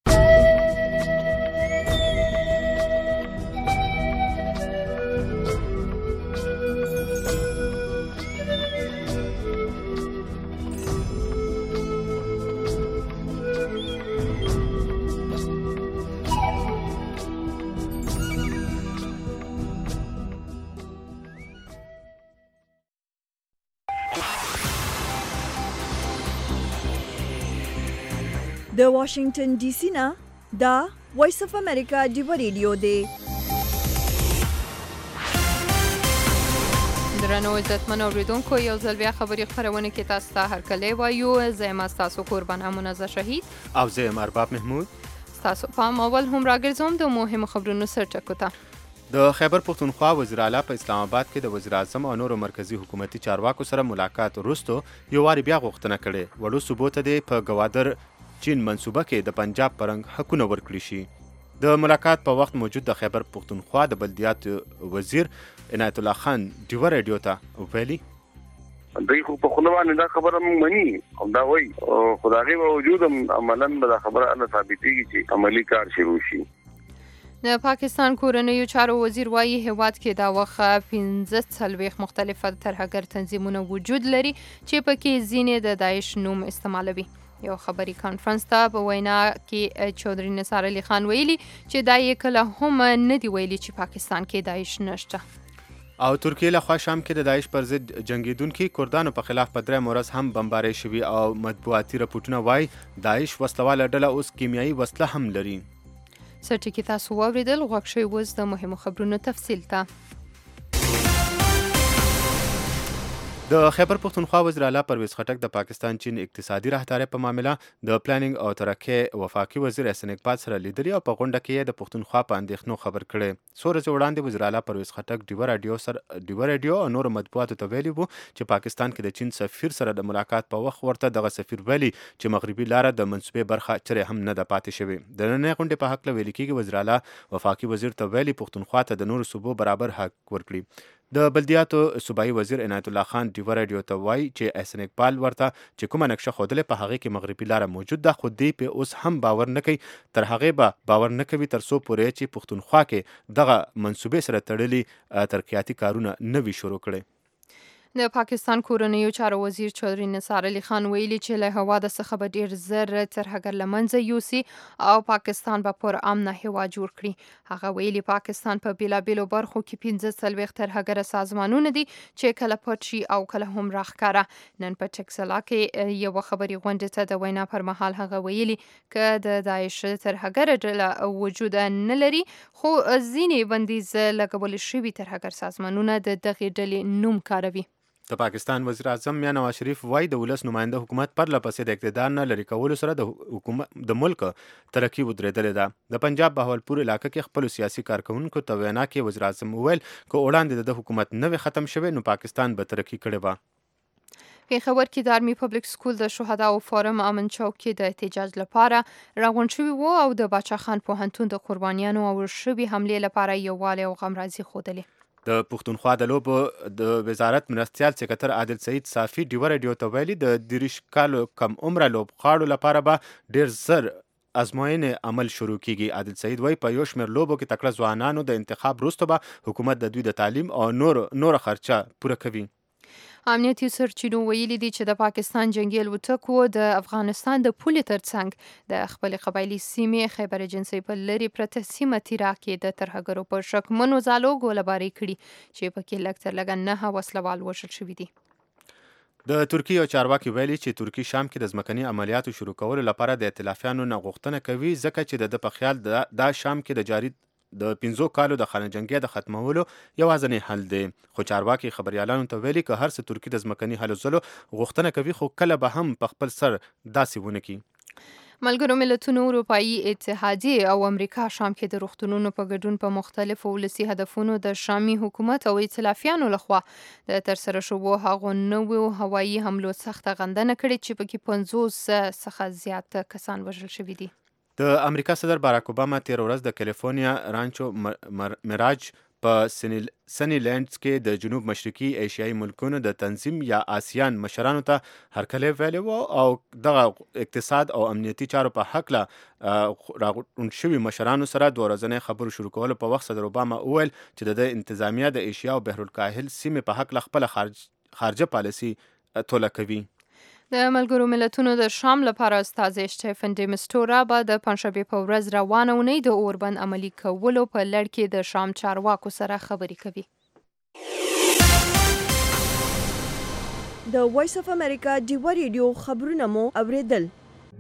د واشنگټن ډي سي نه دا وایس اف امریکا ډیوه ریډیو دی. درنو عزتمن اوریدونکو، یو ځل بیا خبري خپرونه کې تاسو ته هرکلی وایو. زه یم ستاسو قربانه منزه شهید او زه یم ارباب محمود. ستاسو پام اول هم راګرځوم د مهمو خبرونو سرټکو ته. د خیبر پښتونخوا وزیر اعلی په اسلام آباد کې د وزیر اعظم او نورو مرکزی حکومتي چارواکو سره ملاقات وروسته یو واري بیا غوښتنه کړې وړو صوبو ته د په ګوادر چین منصوبه کې د پنجاب پرنګ حقونه ورکړي شي. د ملاقات په وخت موجود د خیبر پښتونخوا د بلدیات وزیر عنایت الله خان ډیوه رادیو ته ویلي دوی خو په خپل باندې دا خبره مونږ مني او دا وایي خدای باوجود عملاً به دا خبره الله ثابتېږي چې عملی کار شروع شي. د پاکستان کورنیو چارو وزیر وایي هیواد کې دا وخت پنځه څلوېښت مختلفه ترهګر تنظیمونه وجود لري چې پکې ځینې د داعش نوم استعمالوي. یو خبري کانفرنس ته په وینا کې چودري نثار علي خان ویلي چې دا یې کله هم نه دی ویلي چې پاکستان کې داعش نشته. او ترکیه له خوا شام کې د داعش پر ضد جنگیدونکو کردانو په خلاف په درې مورز هم بمباري شوي او مطبوعاتي راپورټونه وایي داعش وسلواله ډله اوس کیمیاوي وسله هم لري. سرټکی تاسو واوریدل، غوږ شئ اوس د مهمو خبرونو تفصیل ته. د خیبر پښتونخوا وزیر اعلی پرویز خټک د پاکستان چین اقتصادي راهدارۍ په معاملې د پلانینګ او ترقۍ وفاقي وزیر احسن اقبال سره لیدلي او په غونډه کې د پښتونخوا په اندېښنو خبر کړی. څو ورځې وړاندې وزیر اعلی پرویز خټک ډیوه راډیو سره ډیوه راډیو او نورو مطبوعاتو ته ویلي وو چې پاکستان کې د چین سفیر سره د ملاقات په وخت ورته دغه سفیر ویلي چې مغربي لاره د منصوبې برخه چرې هم نه ده پاتې شوې. د نننۍ غونډې په هکله ویل کېږي وزیر اعلی وفاقي وزیر ته ویلي پښتونخوا ته د نورو صوبو برابر حق ورکړي. د بلدیاتو صوبایي وزیر عنایت الله خان ډیوه راډیو ته وایي چې احسن اقبال ورته چې کومه نقشه ښودلې په هغې کې مغربي لاره موجود ده خو دی په اوس هم باور نه کوي تر هغې به باور نه کوي تر څو پورې چې پښتونخوا کې دغه منصوبې سره تړلي ترقیاتي کارونه نه وي شروع کړي. د پاکستان کورنیو چارو وزیر چودري نثار علي خان ویلي چې له هواد څخه به ډیر زر ترهګر له منځه یوسي او پاکستان به پر امنه هیواد جوړ کړي. هغه ویلي پاکستان په بیلابیلو برخو کې پنځه څلوېښت ترهګر سازمانونه دي چې کله پټ شي او کله هم راښکاره. نن په ټکسلا کې یو خبري غونډې ته د وینا پر مهال هغه ویلي که د داعش ترهګر ډله وجود نه لري خو ځینې بندیز لګول شوي ترهګر سازمانونه د دغې ډلې نوم کاروي. د پاکستان وزیر اعظم میاں نواز شریف وایي د ولس نماینده حکومت پرله پسې د اقتدار نه لرې کولو سره د حکومت د ملک ترقي ودرېدلې ده. د پنجاب بهاولپور علاقه کې خپل سیاسي کارکونکو ته وینا کې وزیر اعظم وویل که وړاندې د حکومت نوې ختم شوی نو پاکستان به ترقي کړې وه. په خبر کې د آرمي پبلک سکول د شهداو فورم امن چوک کې د احتجاج لپاره راغونډ شوي وو او د باچا خان پوهنتون د قربانیانو او شوي حملې لپاره یووالی او غمرازي ښودلې. د پښتونخوا د لوبو د وزارت مرستیال سکرټر عادل سعید صافي ډیوه راډیو ته ویلي د دېرش کالو کم عمره لوبغاړو لپاره به ډېر زر ازموینې عمل شروع کیږي. عادل سعید وایي په یو شمېر لوبو کې تکړه ځوانانو د انتخاب وروسته به حکومت د دوی د تعلیم او نور نور خرچه پوره کوي. امنیتي سرچینو ویلي دي چې د پاکستان جنگي الوتکو د افغانستان د پولې ترڅنګ د خپل قبایلي سیمې خیبر ایجنسۍ په لرې پرته سیمه تیرا کې د ترهګرو په شکمنو ځالو ګولهباري کړي چې پکې لږ تر لږه نهه وسلوال وژل شوي دي. د ترکیې یو چارواکي ویلي چې ترکي شام کې د ځمکني عملیاتو شروع کولو لپاره د ائتلافیانو نه غوښتنه کوي ځکه چې د ده په خیال دا شام کې د جاري د پنځو کالو د خانه جنګۍ د ختمولو یوازینی حل دی. خو چارواکي خبريالانو ته ویلي که هر څه ترکي د ځمکني هلو ځلو غوښتنه کوي خو کله به هم په خپل سر داسې ونه کړي. ملګرو ملتونو اروپایي اتحادیې او امریکا شام کې د روغتونونو په ګډون په مختلفو ولسي هدفونو د شامي حکومت او ائتلافیانو لخوا د ترسره شوو هغو نویو هوایي حملو سخته غندنه کړې چې پکې پنځوس څخه زیات کسان وژل شوي دي. د امریکا صدر باراک اوباما تیر ورځ د کالیفورنیا رانچو میراج په سنی لینډز کې د جنوب مشرقي ایشیایي ملکونو د تنظیم یا آسیان مشرانو ته هرکلی ویلی و او دغه اقتصاد او امنیتي چارو په هکله راغونډ شوي مشرانو سره دوه ورځنۍ خبرو شروع کولو په وخت صدر اوباما وویل چې د ده انتظامیه د ایشیا او بحرالکاهل سیمې په هکله خپله خارج خارجه پالیسي توله کوي. د ملګرو ملتونو د شام لپاره استازی شټیفن ډي مسټورا به د پنځشنبې په ورځ روانه اونۍ د اوربند عملي کولو په لړ کې د شام چارواکو سره خبرې کوي. د وایس اف امریکا ډیوا ریډیو خبرونه مو اوریدل.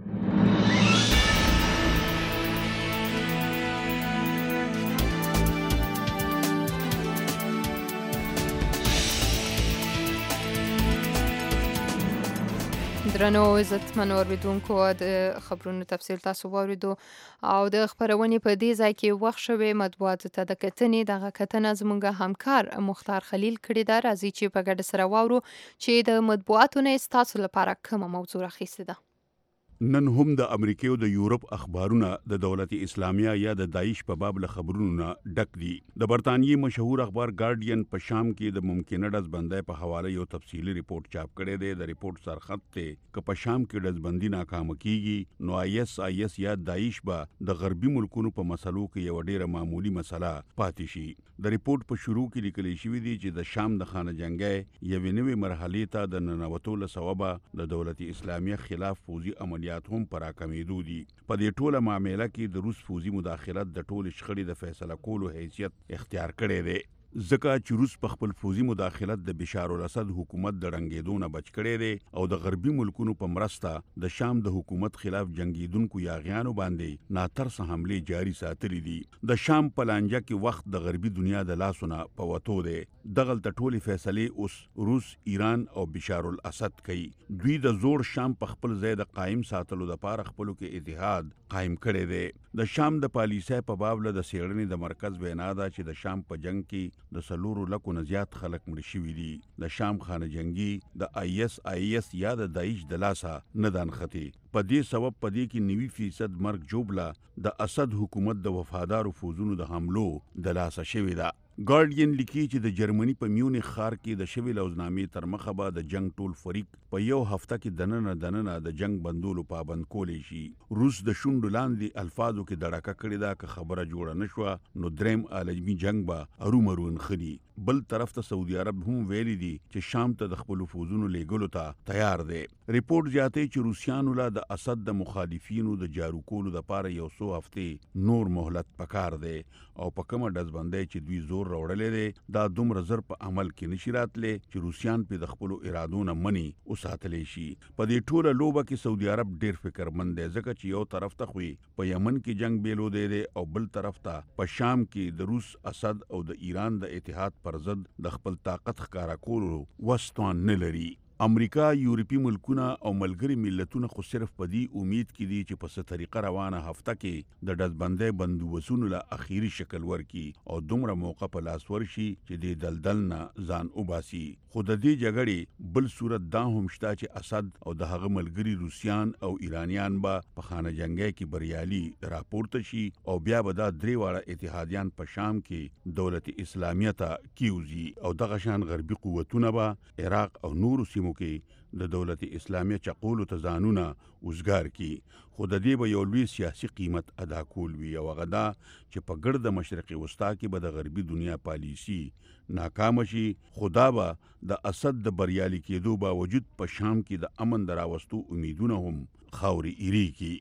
درنو عزتمنو اوریدونکو د خبرونو تفصیل تاسو واوریدو او د خبرونې په دې ځای کې وخت شوی مطبوعاتو ته د کتنې دغه کتنه زموږ همکار مختار خلیل کړی ده. راځي چې په ګډه سره واورو چې د مطبوعاتو نه ستاسو لپاره کومه موضوع راخیستې ده. نن هم د امریکا او د یورپ اخبارونه د دولت اسلامیه یا د داعش په باب له خبرونو نه ډک دي. د برتانیې مشهور اخبار ګارډین په شام کې د ممکنه ډزبندۍ په حواله یو تفصیلی ریپورت چاپ کړی دی. د ریپورت سرخط ته که په شام کې ډزبندي ناکام کیږي نو آی اس آی اس یا داعش به د غربي ملکونو په مسلو کې یو ډیره معمولی مسله پاتې شي. د ریپورت په شروع کې لیکل شوی دی چې د شام د خانه جنگي یوې نوې مرحلې ته د ننوتو له سببه د دولت اسلامیه خلاف فوزي عملیات هم پرا کمیدو دي. په دې ټوله معاملې کې د روس فوزي مداخلت د ټول شخړې د فیصله کولو حیثیت اختیار کړی دی. ځکه چې روس په خپل فوزي مداخلت د بشار الاسد حکومت د رنګېدو نه بچ کړی دی او د غربي ملکونو په مرسته د شام د حکومت خلاف جنگیدونکو یاغیانو باندې ناترسه حملې جاري ساتلې دي. د شام په لانجه کې وخت د غربي دنیا د لاسونه په وتو دی. دغلته ټولې فیصلې اوس روس، ایران او بشار الاسد کوي. دوی د زوړ شام په خپل ځای د قائم ساتلو لپاره خپلو کې اتحاد قائم کړی دی. د شام د پالیسۍ په باب له د څېړنې د مرکز وینا ده چې د شام په جنگ کې د سلورو لکو نه زیات خلک مړه شوي دي. د شام خانه جنگي د آی اس آی اس یا د داعش د لاسه نه ده نښتې. په دې سبب په دې کې نوي فیصد مرګ جوړله د اسد حکومت د وفادارو فوزونو د حملو د لاسه شوې ده. ګارډین لیکي چې د جرمني په میونخ ښار کې د شوې لوزنامې تر مخه به د جنگ ټول فریق په یو هفته کې دننه دننه د جنگ بندولو پابند کولی شي. روس د شونډو لاندې الفاظو کې دړکه کړې ده که خبره جوړه نه شوه نو دریم عالمي جنگ به ارومرو نښلي. بل طرف ته سعودي عرب هم ویلي دي چې شام ته د خپلو فوزونو لیږلو ته تیار دی. ریپورت زیاتوي چې روسیانو له د اسد د مخالفینو د جارو کولو دپاره یو څو هفتې نور مهلت پکار دی او په کومه ډزبندۍ چې دوی زور راوړلی دی دا دومره زر په عمل کې نشي راتلی چې روسیان پې د خپلو ارادو نه منې وساتلی شي. په دې ټوله لوبه کې سعودي عرب ډېر فکرمند دی ځکه چې یو طرف ته خو په یمن کې جنگ بیلودی دی او بل طرف ته په شام کې د روس، اسد او د ایران د اتحاد پر ضد د خپل طاقت ښکاره کولو وس توان نه لري. امریکا، یورپي ملکونه او ملګري ملتونه خو صرف په دې امید کې دي چې په څه طریقه روانه هفته کې د ډزبندۍ بندوبستونو له اخیري شکل ورکړي او دومره موقع په لاس ورشي چې د دلدل نه ځان وباسي. خو د دې جګړې بل صورت دا هم شته چې اسد او د هغه ملګري روسیان او ایرانیان به په خانه جنګۍ کې بریالي راپورته شي او بیا به دا درې واړه اتحادیان په شام کې دولت اسلامیه ته کیوزي او دغه شان غربي قوتونه به عراق او نورو سیمو کې د دولت اسلامیه چقولو ته ځانونه وزګار کی. خو د دې به یو لوی سیاسي قیمت ادا کول وي او هغه دا چې په ګرد مشرق وسطا کې به د غربي دنیا پالیسي ناکام شي. خدا به د اسد د بریالي کېدو باوجود په شام کې د امن د راوستو امیدونه هم خاورې ایرې کی.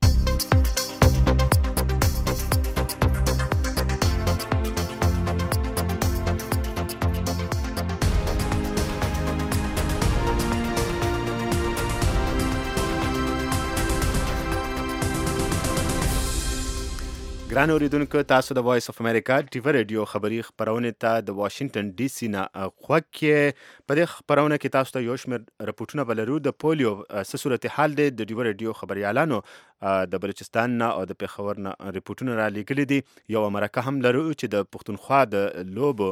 ګران اوریدونکو تاسو د وایس اف امریکا ټیوی ریډیو خبری خبرونه ته د واشنگټن ډي سي نه غوږ کې. په دې خبرونه کې تاسو ته یو شمېر رپورټونه بلرو. د پولیو څه صورت حال دی د ټیوی ریډیو خبريالانو د بلوچستان نه او د پېښور نه ریپورټونه را لیږلي دي. یوه مرکه هم لرو چې د پښتونخوا د لوبو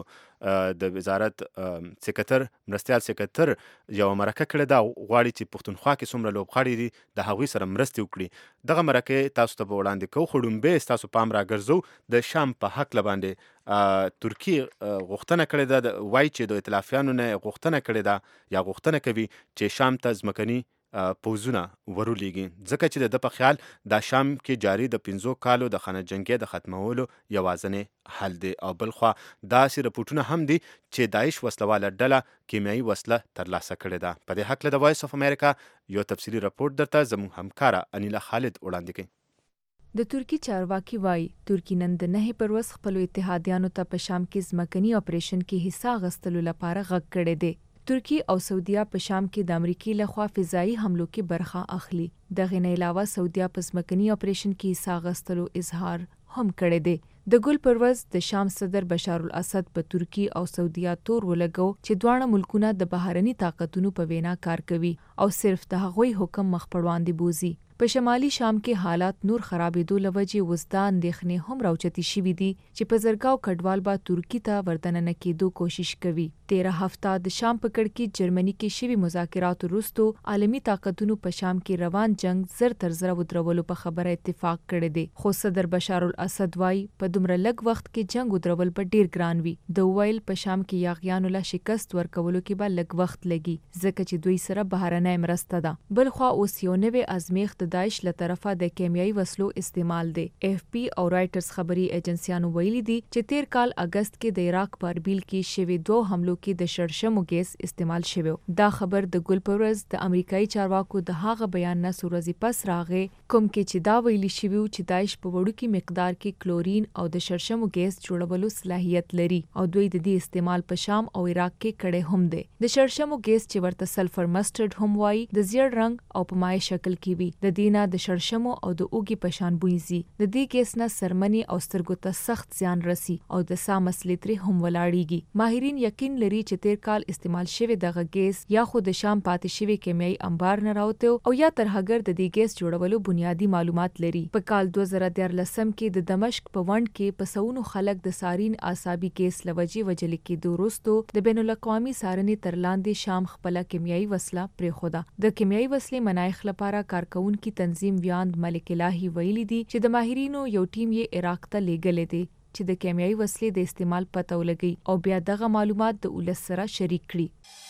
د وزارت سکرتر مرستیال سکرتر یو مرکه کړې ده، غواړي چې پښتونخوا کې څومره لوبغاړي دي د هغوی سره مرستې وکړي. دغه مرکه تاسو ته به وړاندې کوو، خو ډومبې ستاسو پام راګرځو د شام په هکله باندې. ترکیې غوښتنه کړې ده، وایي چې د ائتلافیانو نه غوښتنه کړې ده یا غوښتنه کوي چې شام ته ځمکني پوځونه ورولېږي، ځکه چې د ده په خیال دا شام کې جاري د پنځو کالو د خانه جنګۍ د ختمولو یوازینی حل دی. او بلخوا داسې رپورټونه هم دي چې داعش وسلواله ډله کیمیاوي وسله ترلاسه کړې ده. په دې هکله د وایس اف امریکا یو تفصیلي رپورټ درته زموږ همکاره انیلا خالد وړاندې کوي. د ترکی چارواکي وایي ترکی نن د نهې پر ورځ خپلو اتحادیانو ته په شام کې ځمکني اپریشن کې حصه اخیستلو لپاره غږ کړی دی. ترکی او سعودیا په شام کې د امریکای لخوا فضایي حملو کې برخه اخلي. دغه نه علاوه سعودیا په ځمکني اپریشن کې حصه اخیستلو اظهار هم کړی دی. د ګل پر ورځ د شام صدر بشار الاسد په ترکی او سعودیا تور ولګو چې دواړه ملکونه د بهرني طاقتونو په وینا کار کوي او صرف د هغوی حکم مخ پر وړاندې بوزي. په شمالي شام کې حالات نور خرابېدو له وجې وزدا اندېښنې هم راوچتې شوي دي چې په زرګاو کډوال به ترکي ته وردننه کېدو کوشش کوي. تیره هفته د شام په کړکۍ جرمني کې شوي مذاکراتو وروسته عالمي طاقتونو په شام کې روان جنگ زر تر زره ودرولو په خبره اتفاق کړی دی. خو صدر بشار الاسد وایي په دومره لږ وخت کې جنگ ودرول به ډیر ګران وي. د ویل په شام کې یاغیانو له شکست ورکولو کې به لږ وخت لګي ځکه چې دوی سره بهرنۍ مرسته ده. بلخوا اوس یو نوی ازمیښت داعش له طرفه د کیمیاوي وسلو استعمال دی. اف پی او رائټرز خبري ایجنسیانو ویلي دي چې تیر کال اگست کې د عراق په اربیل کې شوي دوه حملو کې د شړشمو ګیس استعمال شوی. دا خبر د ګل په ورځ د امریکایي چارواکو د هغه بیان نه څو ورځې پس راغی کوم کې چې دا ویلي شوی چې داعش په وړوکي مقدار کې کلورین او د شړشمو ګیس جوړولو صلاحیت لري او دوی د دې استعمال په شام او عراق کې کړي هم دي. د شړشمو ګیس چې ورته سلفر مسټرډ هم وایي د زیړ رنګ او په مای شکل کې وي. د دینه د شړشمو او د اوږې په شان بویزي. د دې ګیس نه سرمنې او سترګو ته سخت زیان رسي او د ساه مسلې ترې هم ولاړیږي. ماهرین یقین لري چې تیر کال استعمال شوی دغه ګیس یا خو د شام پاتې شوی کیمیاوي انبار نه راوته او یا تر هغه د دې ګیس جوړولو بنیادی معلومات لري. په کال دوه زره دیارلسم کې د دمشق په وند کې په سونو خلک د سارین اعصابي ګیس لوجې وجل کې دوروستو د بین الاقوامي سارنې تر لاندې شام خپل کیمیاوي وسله پرېښوده. د کیمیاوي وسلې منایخ لپاره کارکونکي تنظیم ویاند ملک الهی ویلي دي چې د ماهرینو یو ټیم یې عراق ته لیږلی دی چې د کیمیاوي وسلې د استعمال پته ولګي او بیا دغه معلومات د ولس سره شریک کړي.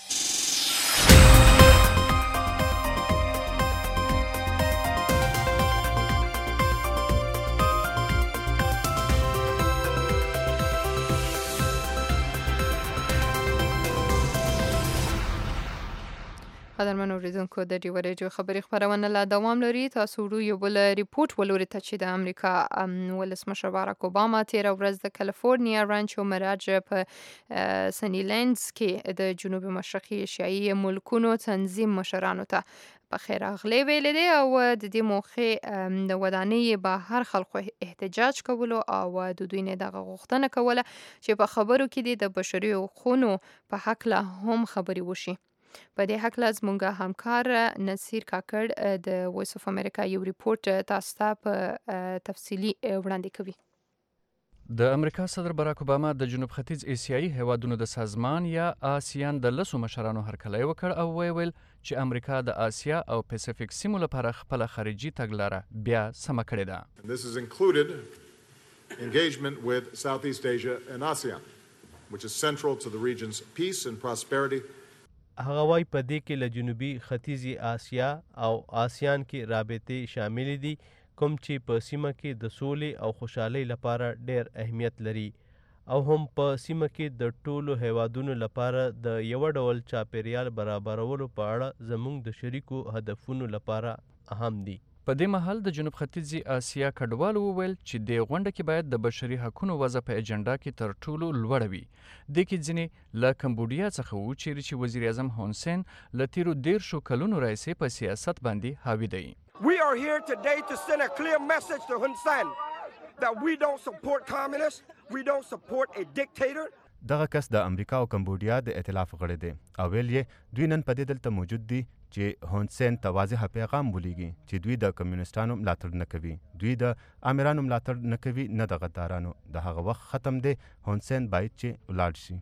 قدرمن اوریدونکو د ډیو ریډیو خبري خبرونه لا دوام لري. تاسو ورو یو بل ریپورت ولوري ته چې د امریکا ولسمشر باراک اوباما تیر ورځ د کالیفورنیا رانچو مراج په سنی لینډز کې د جنوب مشرقي ایشیایي ملکونو تنظیم مشرانو ته په خیر اغلی ویل دي او د دې موخه د ودانۍ به هر خلکو احتجاج کولو او د دوی نه دغه غوښتنه کوله چې په خبرو کې د بشري حقوقو په حق له هم خبري وشي. په دې حق لاز مونږه همکار نصیر کاکړ د وایس اف امریکا یو ریپورت تاسو ته په تفصیلی وړاندې کوي. د امریکا صدر باراک اوباما د جنوب ختیځ ایسیایي هیوادونو د سازمان یا آسیان د لسو مشرانو هرکلی وکړ او ویل چې امریکا د آسیا او پیسفیک سیمو لپاره خپل خارجي تګلاره بیا سمه کړې ده. This has included engagement with Southeast Asia and ASEAN, which is central to the region's peace and prosperity. هغه وايي په دې کې له جنوبي ختیځي آسیا او آسیان کې رابطې شامل دي کوم چې په سیمه کې د سولې او خوشحالۍ لپاره ډېر اهمیت لري او هم په سیمه کې د ټولو هیوادونو لپاره د یو ډول چاپیریال برابرولو په اړه زموږ د شریکو هدفونو لپاره اهم دي. په دې مهال د جنوب ختیځي آسیا کډوالو وویل چې د غونډه کې باید د بشري حقوقو وضع په اجنډا کې تر ټولو لوړه وي. د کې ځینې له کمبودیا څخه وو چیرې چې وزیر اعظم هون سین له تیرو دیرشو کلونو راهیسې په سیاست باندې حاوي دی. We are here today to send a clear message to Hun Sen that we don't support communists, we don't support a dictator. دغه کس د امریکا او کمبودیا د ائتلاف غړی دی او ویل یې دوی نن په دې دلته موجود دي چې هون سین ته واضحه پیغام ولیږي چې دوی د کمیونستانو ملاتړ نه کوي، دوی د امیرانو ملاتړ نه کوي، نه د غدارانو. د هغه وخت ختم دی، هون سین باید چې ولاړ شي.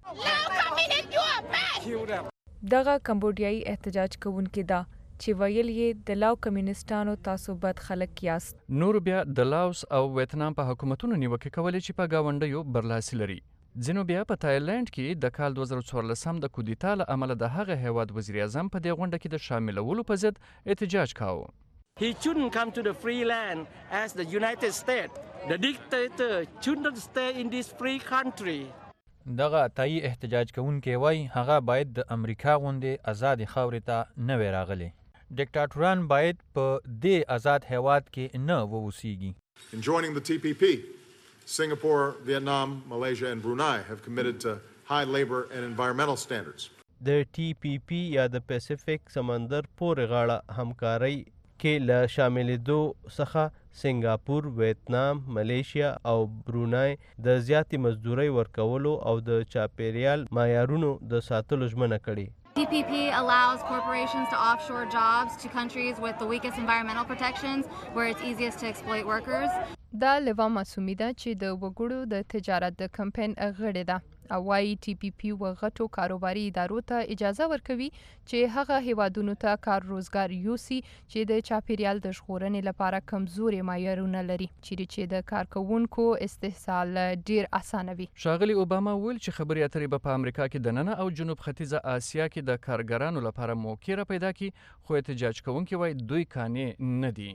دغه کمبودیایي احتجاج کوونکي دا چې ویل یې د لاو کمیونستانو تاسو بد خلک یاست. نور بیا د لاوس او ویتنام په حکومتونو نیوکې کولې چې په ګاونډیو برلاسي لري. ځینو بیا په تایلند کې د کال دوه زره څوارلسم د کودتا له امله د هغه هیواد وزیر اعظم په دې غونډه کې د شاملولو په ضد احتجاج کاوه. He shouldn't come to the free land as the United States. The dictator shouldn't stay in this free country. دغه تایي احتجاج کوونکی وای هغه باید د امریکا غوندې آزاد خاورې ته نه وی راغلی. ډیکټاتوران باید په دې آزاد هیواد کې نه ووسیږي. In joining the T P P, Singapore, Vietnam, Malaysia and Brunei have committed to high labor and environmental standards. د ټي پی پی یا د پیسفیک سمندر پورې غاړه همکارۍ کې له شاملېدو څخه سنگاپور، ویتنام، ملیشیا او برونای د زیاتې مزدورۍ ورکولو او د چاپیریال معیارونو د ساتلو ژمنه کړې. T P P allows corporations to offshore jobs to countries with the weakest environmental protections where it's easiest to exploit workers. دا لوا معصومي ده چې د وګړو د تجارت د کمپاین غړې ده او وايي ټي پی پی و غټو کاروباري ادارو ته اجازه ورکوي چې هغه هیوادونو ته کار روزګار یوسي چې د چاپیریال د ژغورنې لپاره کمزوري معیارونه لري، چیرې چې د کارکوونکو استحصال ډیر اسانه وي. ښاغلي اوباما ویل چې خبرې اترې به په امریکا کې دننه او جنوب ختیځه اسیا کې د کارګرانو لپاره موقع را پیدا کړي، خو احتجاج کوونکي وایي دوی قانع نه دي.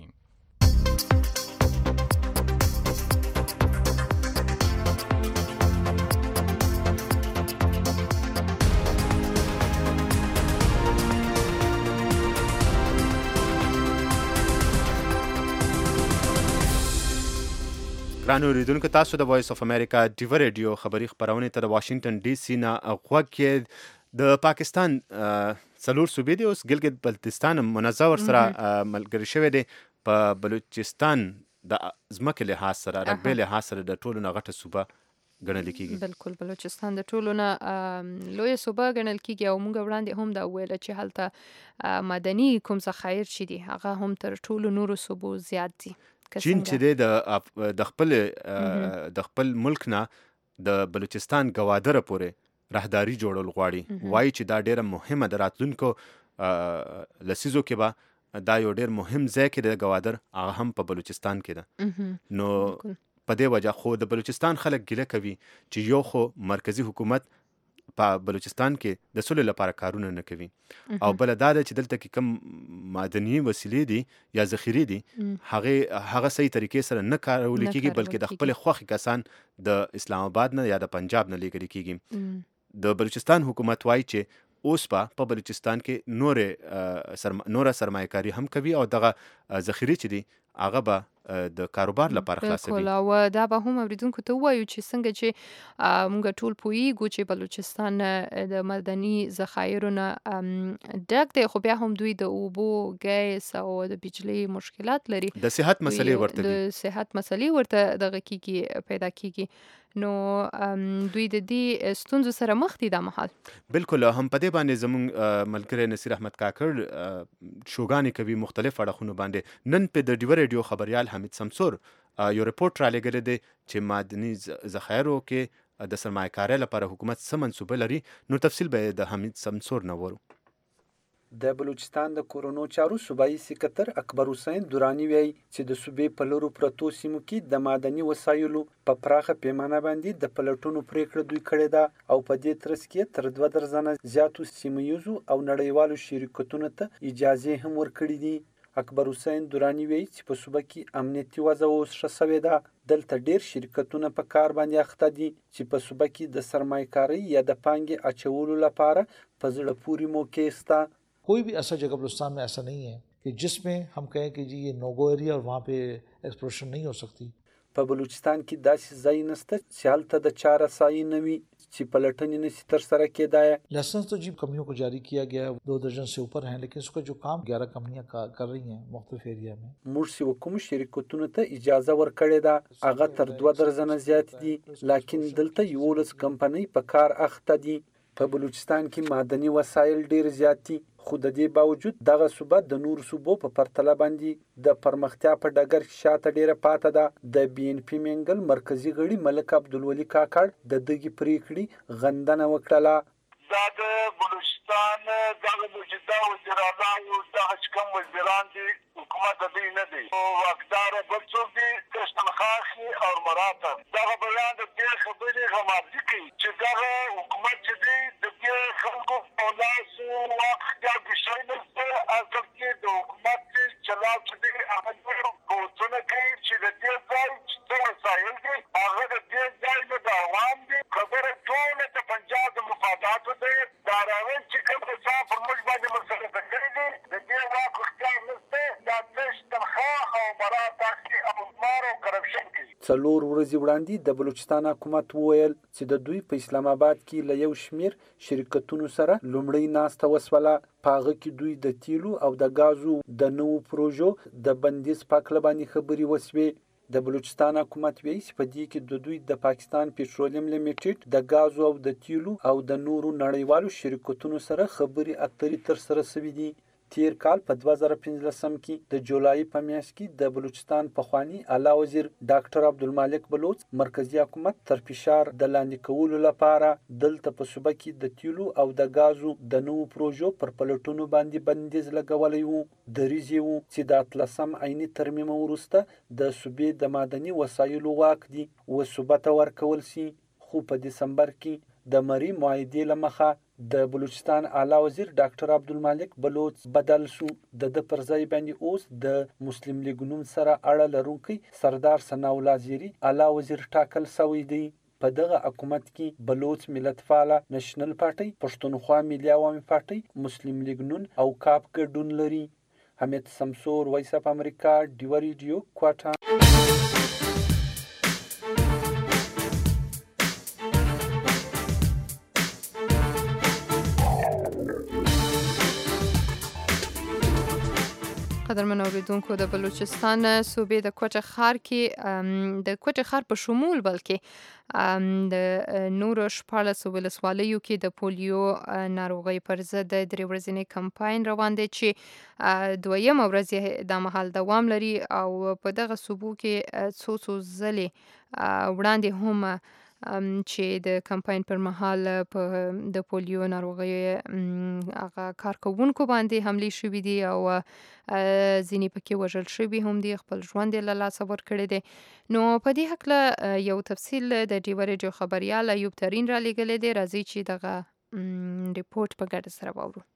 ګرانو اوریدونکو، تاسو د وایس اف امریکا ډیو ریډیو خبری خبرونه ته د واشنگټن ډي سي نه غوږ کې د پاکستان څلور صوبې دي اوس ګلګت بلتستان منظور سره ملګری شوی دی په بلوچستان د ځمکې لحاظ سره رقبې لحاظ سره د ټولو نه غټه صوبه ګڼل کیږي. بالکل بلوچستان د ټولو نه لوی صوبه ګڼل کیږي او موږ وړاندې هم دا ویل چې هلته مدني کوم ذخایر شي دي هغه هم تر ټولو نورو صوبو زیات دي. چین چې دی د خپل د خپل ملک نه د بلوچستان ګوادره پورې راهداري جوړول غواړي، وایي چې دا ډیره مهمه ده. راتلونکو لسیزو کې به دا یو ډیر مهم ځای کې د ګوادر هغه هم په بلوچستان کې ده. نو په دې وجه خو د بلوچستان خلک ګیله کوي چې یو خو مرکزی حکومت په بلوچستان کې د سولې لپاره کارونه نه کوي او بل دا ده چې دلته کې کوم معدني وسیلې دي یا ذخیرې دي هغه هغه صحیح طریقې سره نه کارول کیږي، بلکې د خپل خوخي کسان د اسلام آباد نه یا د پنجاب نه لیږل کیږي. د بلوچستان حکومت وایي چې اوس په بلوچستان کې نور سرم... نور سرمایه‌کاري هم کوي او دغه ذخیرې چې دي هغه به د کاروبار لپاره خلاصوي. بالکل، او دا به هم اوریدونکو ته وایو چې څنګه چې موږ ټول پوهیږو چې بلوچستان د مدني ذخایرو نه ډک دی، خو بیا هم دوی د اوبو، ګیس او د بجلی مشکلات لري. د صحت مسلې ورته دي د صحت مسلې ورته دغه کیږي پیدا کیږي. نو دوی د دې ستونزو سره مخ دي دا مهال. بالکل، هم په دې باندې زموږ ملګری نصیر احمد کاکړ شوګانې کوي مختلف اړخونو باندې. نن په د ډیو ریډیو خبريال حمید سمسور یو رپورت را لګل دی چې مادني ذخایرو کې د سرمایه‌کارۍ لپاره حکومت څه منصوبه لري. نو تفصیل به د حمید سمسور نه ورو. د بلوچستان د کورونو چارو صوبایي سکرتر اکبر حسین دورانی وایي چې د صوبې په لورو پرتو سیمو کې د معدني وسایلو په پراخه پیمانه باندې د پلټونو پریکړه دوی کړې ده او په دې ترڅ کې تر دوه درجنه زیاتو سیمه‌ییزو او نړیوالو شرکتونو ته اجازه هم ورکړې دي. اکبر حسین دورانی وایي چې په صوبه کې امنیتي وضع اوس ښه سوې ده. دلته ډیر شرکتونه په کار باندې اخته دي چې په صوبه کې د سرمایه‌کارۍ یا د پانګې اچولو لپاره په زړه پورې موقع شته. कोई भी ऐसा जगह बलूचिस्तान में ऐसा नहीं है कि जिसमें हम कहें कि जी ये नोगो एरिया और वहाँ पे एक्सप्लोरेशन नहीं हो सकती. په بلوچستان کې داسې ځای نشته چې هلته د چا رسایي نه وي چې پلټنې نشي ترسره کېدای. लाइसेंस तो जी कंपनियों को जारी किया गया है, दो दर्जन से ऊपर हैं, लेकिन उसका जो काम ग्यारह कंपनियां कर रही हैं मुख्तलिफ एरिया में. موږ چې کوم شرکتونو ته اجازه ورکړې ده هغه تر دوه درجنه زیات دي، لکن دلته یولس کمپنۍ په کار اخته دي. په بلوچستان کې معدني وسایل ډیر زیات دي، خو د دې باوجود دغه صوبه د نور صوبو په پرتله باندې د پرمختیا په ډګر کې شاته ډیره پاتې ده. د بي ان پی منګل مرکزی غړي ملک عبدالولي کاکړ د دغې پریکړې غندنه وکړه. دا د بلوچستان دغه موجوده وزیران او دغه چې کوم وزیران دي حکومت د دوی نه دی، واکدار بل څوک دي تشتنخوا اخلي او مراتب. دغه بیان د دې خبرې غمازي کوي چې دغه حکومت چې دی د دې خلکو په لاس واک اختیار کې شی نشته. اصل کې د حکومت چلاو چې دی هغه کوڅونه کوي چې د دې ځای چې څه وسایل دي هغه د دې ځای نه د عوام دي. خبره ټوله د پنجاب د مفاداتو دی. دا راول چې کوم حساب پر موږ باندې مسلط کړي دي د دې واک اختیار نشته. دا تش تنخوا او مراتب اخلي او مار او کرپشن کوي. څلور ورځې وړاندې د بلوچستان حکومت وویل چې د دوی په اسلام آباد کې له یو شمیر شرکتونو سره لومړی ناسته وسوله. په هغه کې دوی د تیلو او د غازو د نوو پروژو د بندیز په اړه باندې خبرې وسوې. د بلوچستان حکومت وایي چې په دې کې د دوی د پاکستان پټرولیم لیمیټډ د غازو او د تیلو او د نورو نړیوالو شرکتونو سره خبرې اترې ترسره شوې دي. تیر کال په دوه زره پنځلسم کې د جولای په میاشت کې د بلوچستان پخوانی اعلی وزیر ډاکټر عبدالمالک بلوچ مرکزی حکومت تر فشار د لاندې کولو لپاره دلته په صوبه کې د تیلو او د غازو د نوو پروژو پر پلټونو باندې بندیز لګولی وو. دریځ یې وو چې د اتلسم عیني ترمیم وروسته د صوبې د معدني وسایلو واک دی و صوبه ته ورکول شي. خو په دسمبر کې د مري معاهدې له مخه د بلوچستان اعلی وزیر ډاکټر عبدالمالک بلوچ بدل شو. د د پر ځای باندې اوس د مسلم لیگ نوم سره اړه لرونکی سردار ثناءالله زیری اعلی وزیر ټاکل شوی دی. په دغه حکومت کې بلوچ ملت فعاله نېشنل پارټي، پښتونخوا ملي عوامي پارټي، مسلم لیگ نون او کاپ ګډون لري. حمید سمسور، وایس اف امریکا، ډیوا ریډیو، کوټا. قدرمن اوریدونکو، د بلوچستان صوبې د کوټه ښار کې د کوټه ښار په شمول بلکې د نورو شپاړسو ولسوالیو کې د پولیو ناروغۍ پر ضد د درې ورځنی کمپاین روان دی چې دویمه ورځ دا مهال دوام لري او په دغه صوبو کې څو څو ځلې وړاندې هم چې د کمپاین پر مهال په د پولیو ناروغۍ هغه کارکوونکو باندې حملې شوې دي او ځینې پکې وژل شوي هم دي، خپل ژوند یې له لاسه ورکړی دی. نو په دې هکله یو تفصیل د ډیوا ریډیو خبریال ایوب ترین را لیږلی دی. راځئ چې دغه ریپورټ په ګډه سره واورو.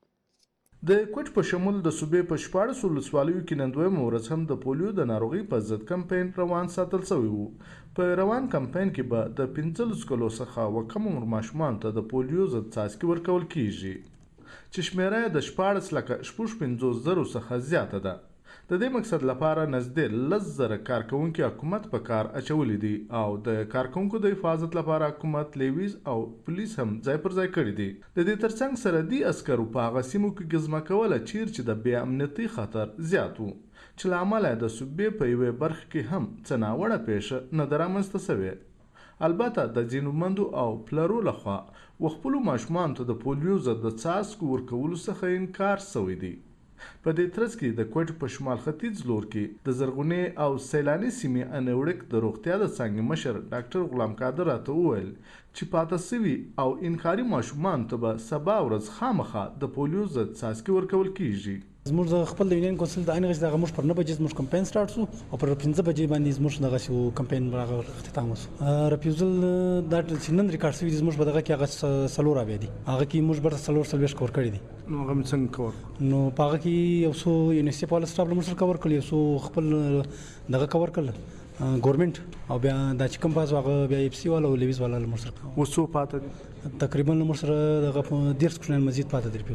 د کوټ په شمول د صوبې په شپاړسو ولسوالیو کې نن دویمه ورځ هم د پولیو د ناروغۍ په ضد کمپاین روان ساتل شوی وو. په روان کمپاین کې به د پنځلس کلو څخه وکم عمر ماشومانو ته د پولیو ضد څاڅکي ورکول کیږي چې شمیره د شپاړس لکه شپږ پنځوس زرو څخه زیاته ده. د دې مقصد لپاره نږدې لس زره کارکوونکي حکومت په کار اچولی دي او د کارکوونکو د حفاظت لپاره حکومت لیویز او پولیس هم ځای پر ځای کړي دي. د دې ترڅنګ سره دي عسکرو په هغه سیمو کې ګزمه کوله چیر چې د بې امنیتۍ خطر زیات وو، چې له امله د صوبې په یوې برخه کې هم څه ناوړه پیښه نه ده رامنځته شوې. البته د ځینو میندو او پلرو لخوا و خپلو ماشومانو ته د پولیو ضد د څاڅکو ورکولو څخه انکار شوی دی. په دې ترڅ کې د کوټ په شمال ختیځ لور کې د زرغونې او سیلاني سیمې انوړک د روغتیا د څنګه مشر ډاکټر غلام قادر راته وویل چې پاته سوي او انکاري ماشومان ته به سبا ورځ خامخا د پولیو ضد څاڅکي ورکول کیږي. زموږ د خپل د یونین کونسل د عین غږ دغه موږ پر نه بجې زموږ کمپاین سٹارټ شو او پر پنځه بجې باندې زموږ دغه شو کمپاین راغ اختتام وشو. رفیوزل دا چې نن ریکارډ شوی زموږ په دغه کې هغه سلور اوی دي، هغه کې موږ بر سلور سلويش کور کړی دي. نو هغه څنګه کور نو په هغه کې یو څو یونیورسيټي سټاف موږ سره کور کړی، یو څو خپل دغه کور کړل ګورنمنت او بیا د چکم پاس هغه بیا اف سی والا او لیویز والا موږ سره وسو پاته تقریبا موږ سره دغه ډیر سکشن مزید پاته دی رفیوزل.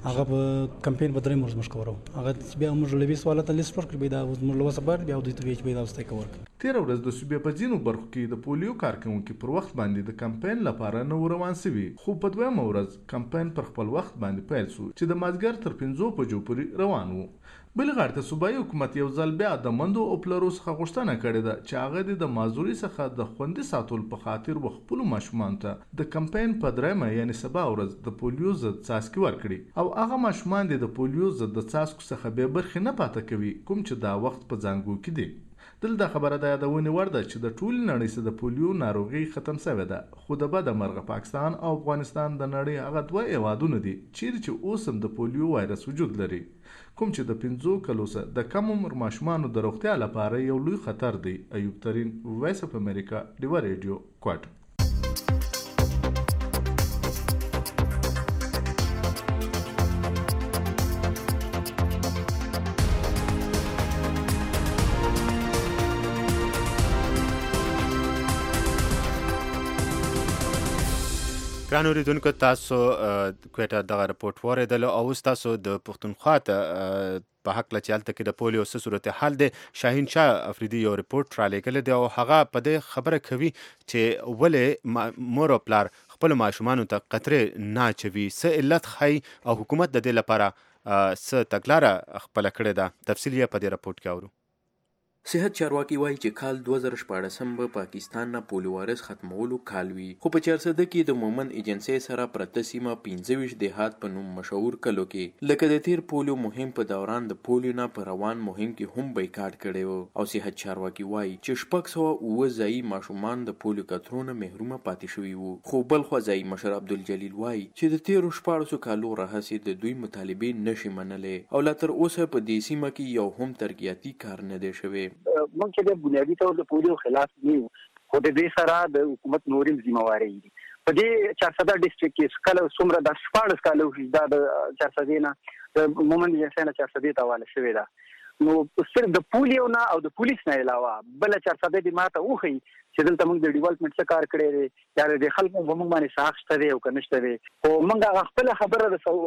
هغه په کمپاین بدرې موږ مش کورو هغه بیا موږ لوي سوالات لیست ورکړ به دا موږ لوس بار بیا دوی ته ویچ به دا واستای کور تیر ورځ د صوبې په ځینو برخو کې د پولیو کارکونکو پر وخت باندې د کمپاین لپاره نو روان سوي خو په دویمه ورځ کمپاین پر خپل وخت باندې پیل شو چې د مازګر تر پنځو بجو پورې روان وو. بل غړ ته صوبایي حکومت یو ځل بیا د مندو او پلرو څخه غوښتنه کړې ده چې هغه د مازوري څخه د خوندي ساتلو په خاطر خپلو ماشومانو ته د کمپاین په درېیمه یعنې سبا ورځ د پولیو ضد څاڅکي ورکړي او هغه ماشومان د پولیو ضد د څاڅکو څخه بې برخې نه پاتې کوي کوم چې دا وخت په ځانګو کې دی. دلته خبره د یادونې وړ ده چې د ټولې نړۍ څخه د پولیو ناروغي ختم شوې ده خو د بده مرغه پاکستان او افغانستان د نړۍ هغه دوه هیوادونه دي چیرې چې اوس هم د پولیو وایرس وجود لري کوم چې د پنځو کلو څخه د کم عمر ماشومانو د روغتیا لپاره یو لوی خطر دی. ایوب ترین، وایس اف امریکا، ډیوا ریډیو، کوټ. ګران اوریدونکو تاسو کوټه دغه رپورټ واوریدل او تاسو د پښتونخوا ته په حق له چالت کې د پولیو سره صورتحال دی. شاهین شاه افریدي یو رپورټ را لېږلی دی او هغه په دې خبره کوي چې ولې مور او پلار خپل ماشومانو ته قطرې نه اچوي، څه علت ښایي او حکومت د دې لپاره څه تګلاره خپله کړې ده. تفصیل یې په دې رپورټ کې اورو. صحت چارواکي وایي چې کال دوه زره شپاړسم به پاکستان نه پولیو وایرس ختمولو کال وي، خو په چارسده کې د مومند ایجنسۍ سره پرته سیمه پنځه ویشت دهات په نوم مشهور کلو کې لکه د تیر پولیو مهم په دوران د پولیو نه په روان مهم کې هم بایکاټ کړی و. او صحت چارواکي وایي چې شپږ سوه اووه ځایي ماشومان د پولیو کترونه محرومه پاتې شوي وو. خو بلخوا ځایي مشر عبدالجلیل وایي چې د تیرو شپاړسو کالو راهیسې د دوی مطالبې نشي منلی او لا تر اوسه په دې سیمه کې یو هم ترقیاتي کار نه دی شوی. موږ چې د بنیادي تور د پولیو خلاف نه یو خو د دې سره د حکومت نورم ذمہواری دي. په دې چارسده ډیسټریکټ کې کله څومره د شپاړس کاله وشي د چارسده نه د مومند ایجنسۍ نه چارسده ته حواله شوې ده نو صرف د پولیو نه او د پولیس نه علاوه بل چارسده دې ماته وخی چې دلته موږ د ډیولپمنٹ څخه کار کړی دی یا د خلکو په موږ باندې ساخ شته او کنيشته دی او موږ خپل خبره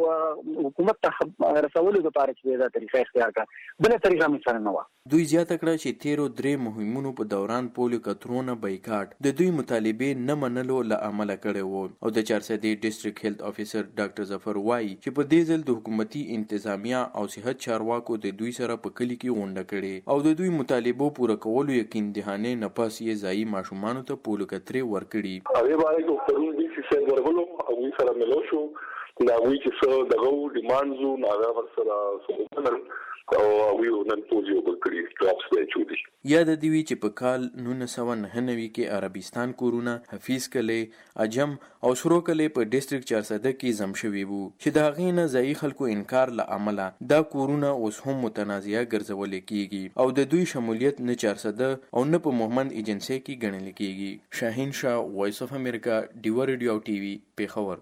د حکومت ته رسولو لپاره چې دا طریقه اختیار کړه بل طریقه مې سره نه و. دوی زیاته کړه چې تیرو درې مهمونو په دوران پولیو کترونه بایکاټ د دوی مطالبې نه منلو له امله کړی وو او د چارسدې ډیسټریکټ هیلث افیسر ډاکټر ظفر وایي چې په دې ځل د حکومتي انتظامیه او صحت چارواکو د دوی سره په کلی کې غونډه کړې او د دوی مطالبو پوره کولو یقین دهانه نه پاس یې ځایي ماشومانو ته پولیو کترې ورکړي. هغه باندې ډاکټرونو دې چې ورغلو او سره ملو شو دا وی چې څو دغه ډیمانډز نو هغه ورسره سمون او وی نن پولیو ورکړي ډراپس دی چودي. یا د دوی چې په کال نولس سوه نهه نوي کې عربستان کورونه حفیظ کلی عجم او سرو کلی په ډیسټریکټ چارسده کې زم شوي وو چې د هغې نه ځایي خلکو انکار له امله دا کورونه اوس هم متنازعه ګرځول کیږي او د دوی شمولیت نه چارسده او نه په مومند ایجنسۍ کې ګڼل کیږي. شاهین شاه، وایس اف امریکا، ډیوا ریډیو او ټي وي، پیښور.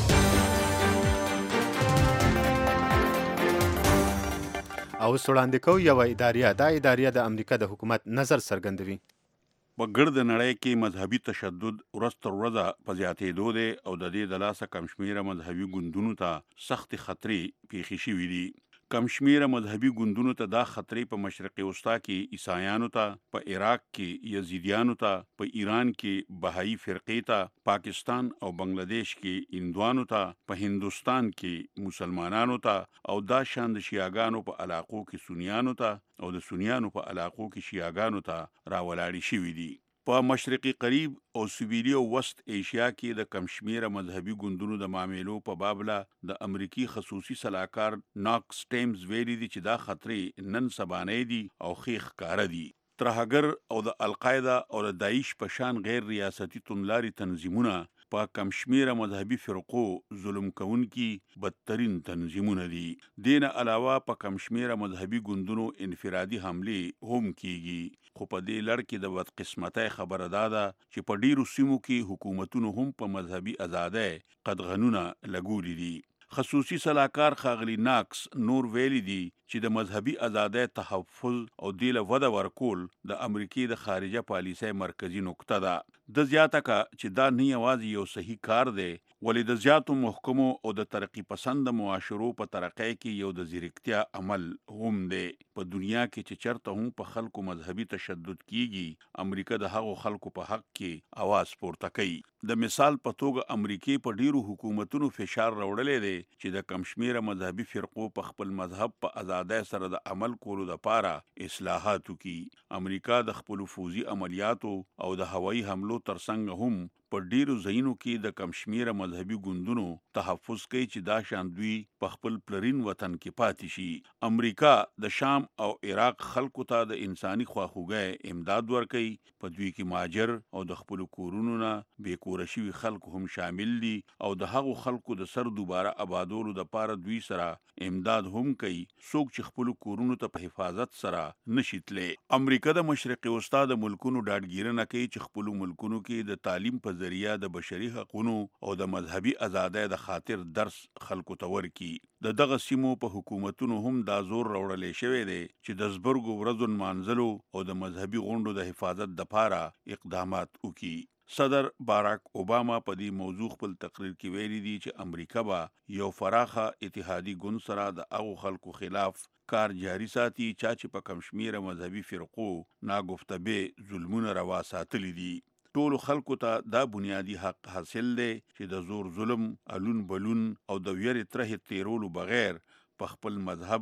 او وړاندې کوو یوه اداریه. دا اداریه د امریکا د حکومت نظر څرګندوي. په ګرد نړۍ کې مذهبي تشدد ورځ تر ورځه په زیاتېدو دی او د دې د لاسه کم شمېره مذهبي ګوندونو ته سختې خطرې پیښې شوي دي. کم شمېره مذهبي ګوندونو ته دا خطرې په مشرق وسطا کې عیسایانو ته، په عراق کې یزیدیانو ته، په ایران کې بهایي فرقې ته، پاکستان او بنگلاديش کې هندوانو ته، په هندوستان کې مسلمانانو ته او دا شان د شیعاګانو په علاقو کې سنیانو ته او د سنیانو په علاقو کې شیعاګانو ته راولاړې شوي دي. په مشرقي قریب او سویلي او وسط ایشیا کې د کم شمېره مذهبي ګوندونو د معاملو په بابله د امریکي خصوصي سلاکار ناکس ټیمز ویلي دي چې دا خطرې نن سبانۍ دي او ښې ښکاره دي. ترهګر او د القاعده او د داعش په شان غیر ریاستي توندلاري تنظیمونه په کم شمېره مذهبي فرقو ظلم کوونکي بدترین تنظیمونه دي. دین علاوه په کم شمېره مذهبي ګوندونو انفرادي حملې هم کیږي. خو په دې لړ کې د بدقسمتۍ خبره دا ده چې په ډیرو سیمو کې حکومتونو هم په مذهبي ازادۍ قدغنونه لګولي دي. خصوصي سلاکار ښاغلي ناکس نور ویلي دي چې د مذهبي ازادۍ تحفظ او دې له وده ورکول د امریکې د خارجه پالیسۍ مرکزي نقطه ده. د زیاته کا چې دا نه یوازې یو صحیح کار دی ولې د زیاتو محکمو او د ترقی پسند معاشرو په ترقۍ کې یو د زیرکتیا عمل هم دی. په دنیا کې چې چرته هم په خلکو مذهبي تشدد کیږي، امریکا د هغو خلکو په حق کې आवाज پورته کوي. د مثال په توګه امریکای په ډیرو حکومتونو فشار راوړلی دی چې د کم شمیره مذهبي فرقو په خپل مذهب په ازادۍ سره د عمل کولو لپاره اصلاحات وکړي. امریکا د خپل فوزي عملیاتو او د هوایي حملو ترڅنګ هم په ډیرو ځایونو کې د کم شمیره مذهبي ګوندونو تحفظ کوي چې دا شان دوی په خپل پلرین وطن کې پاتې شي. امریکا د شام او عراق خلکو ته د انساني خواخوږۍ امداد ورکوي. په دوی کې مهاجر او د خپل کورونو نه بې کوره شوي خلکو هم شامل دي او د هغو خلکو د سر دوباره آبادولو دپاره دوی سره امداد هم کوي، څوک چې خپل کورونو ته په حفاظت سره نشي تللی. امریکا د مشرقي وسطا د ملکونو ډاډګیرنه کوي چې خپل ملکونو کې د تعلیم په ذریعہ د بشري حقونو او د مذهبي ازادۍ د خاطر درس خلکو ته ورکړي. د دغه سیمو په حکومتونو هم دا زور راوړلی شوی دی چې د زبرګو ورځو نمانځلو او د مذهبي غونډو د حفاظت دپاره اقدامات وکړي. صدر باراک اوباما په دې موضوع خپل تقریر کې ویلي دي چې امریکا به یو فراخه اتحادي ګوند سره د هغو خلکو خلاف کار جاري ساتي چا چې په کم شمیره مذهبي فرقو ناګفتبې ظلمونه روا ساتلي دي. ټولو خلکو ته دا بنیادی حق حاصل دی چې د زور ظلم، الون بلون او د ویرې ترهې تیرولو بغیر په خپل مذهب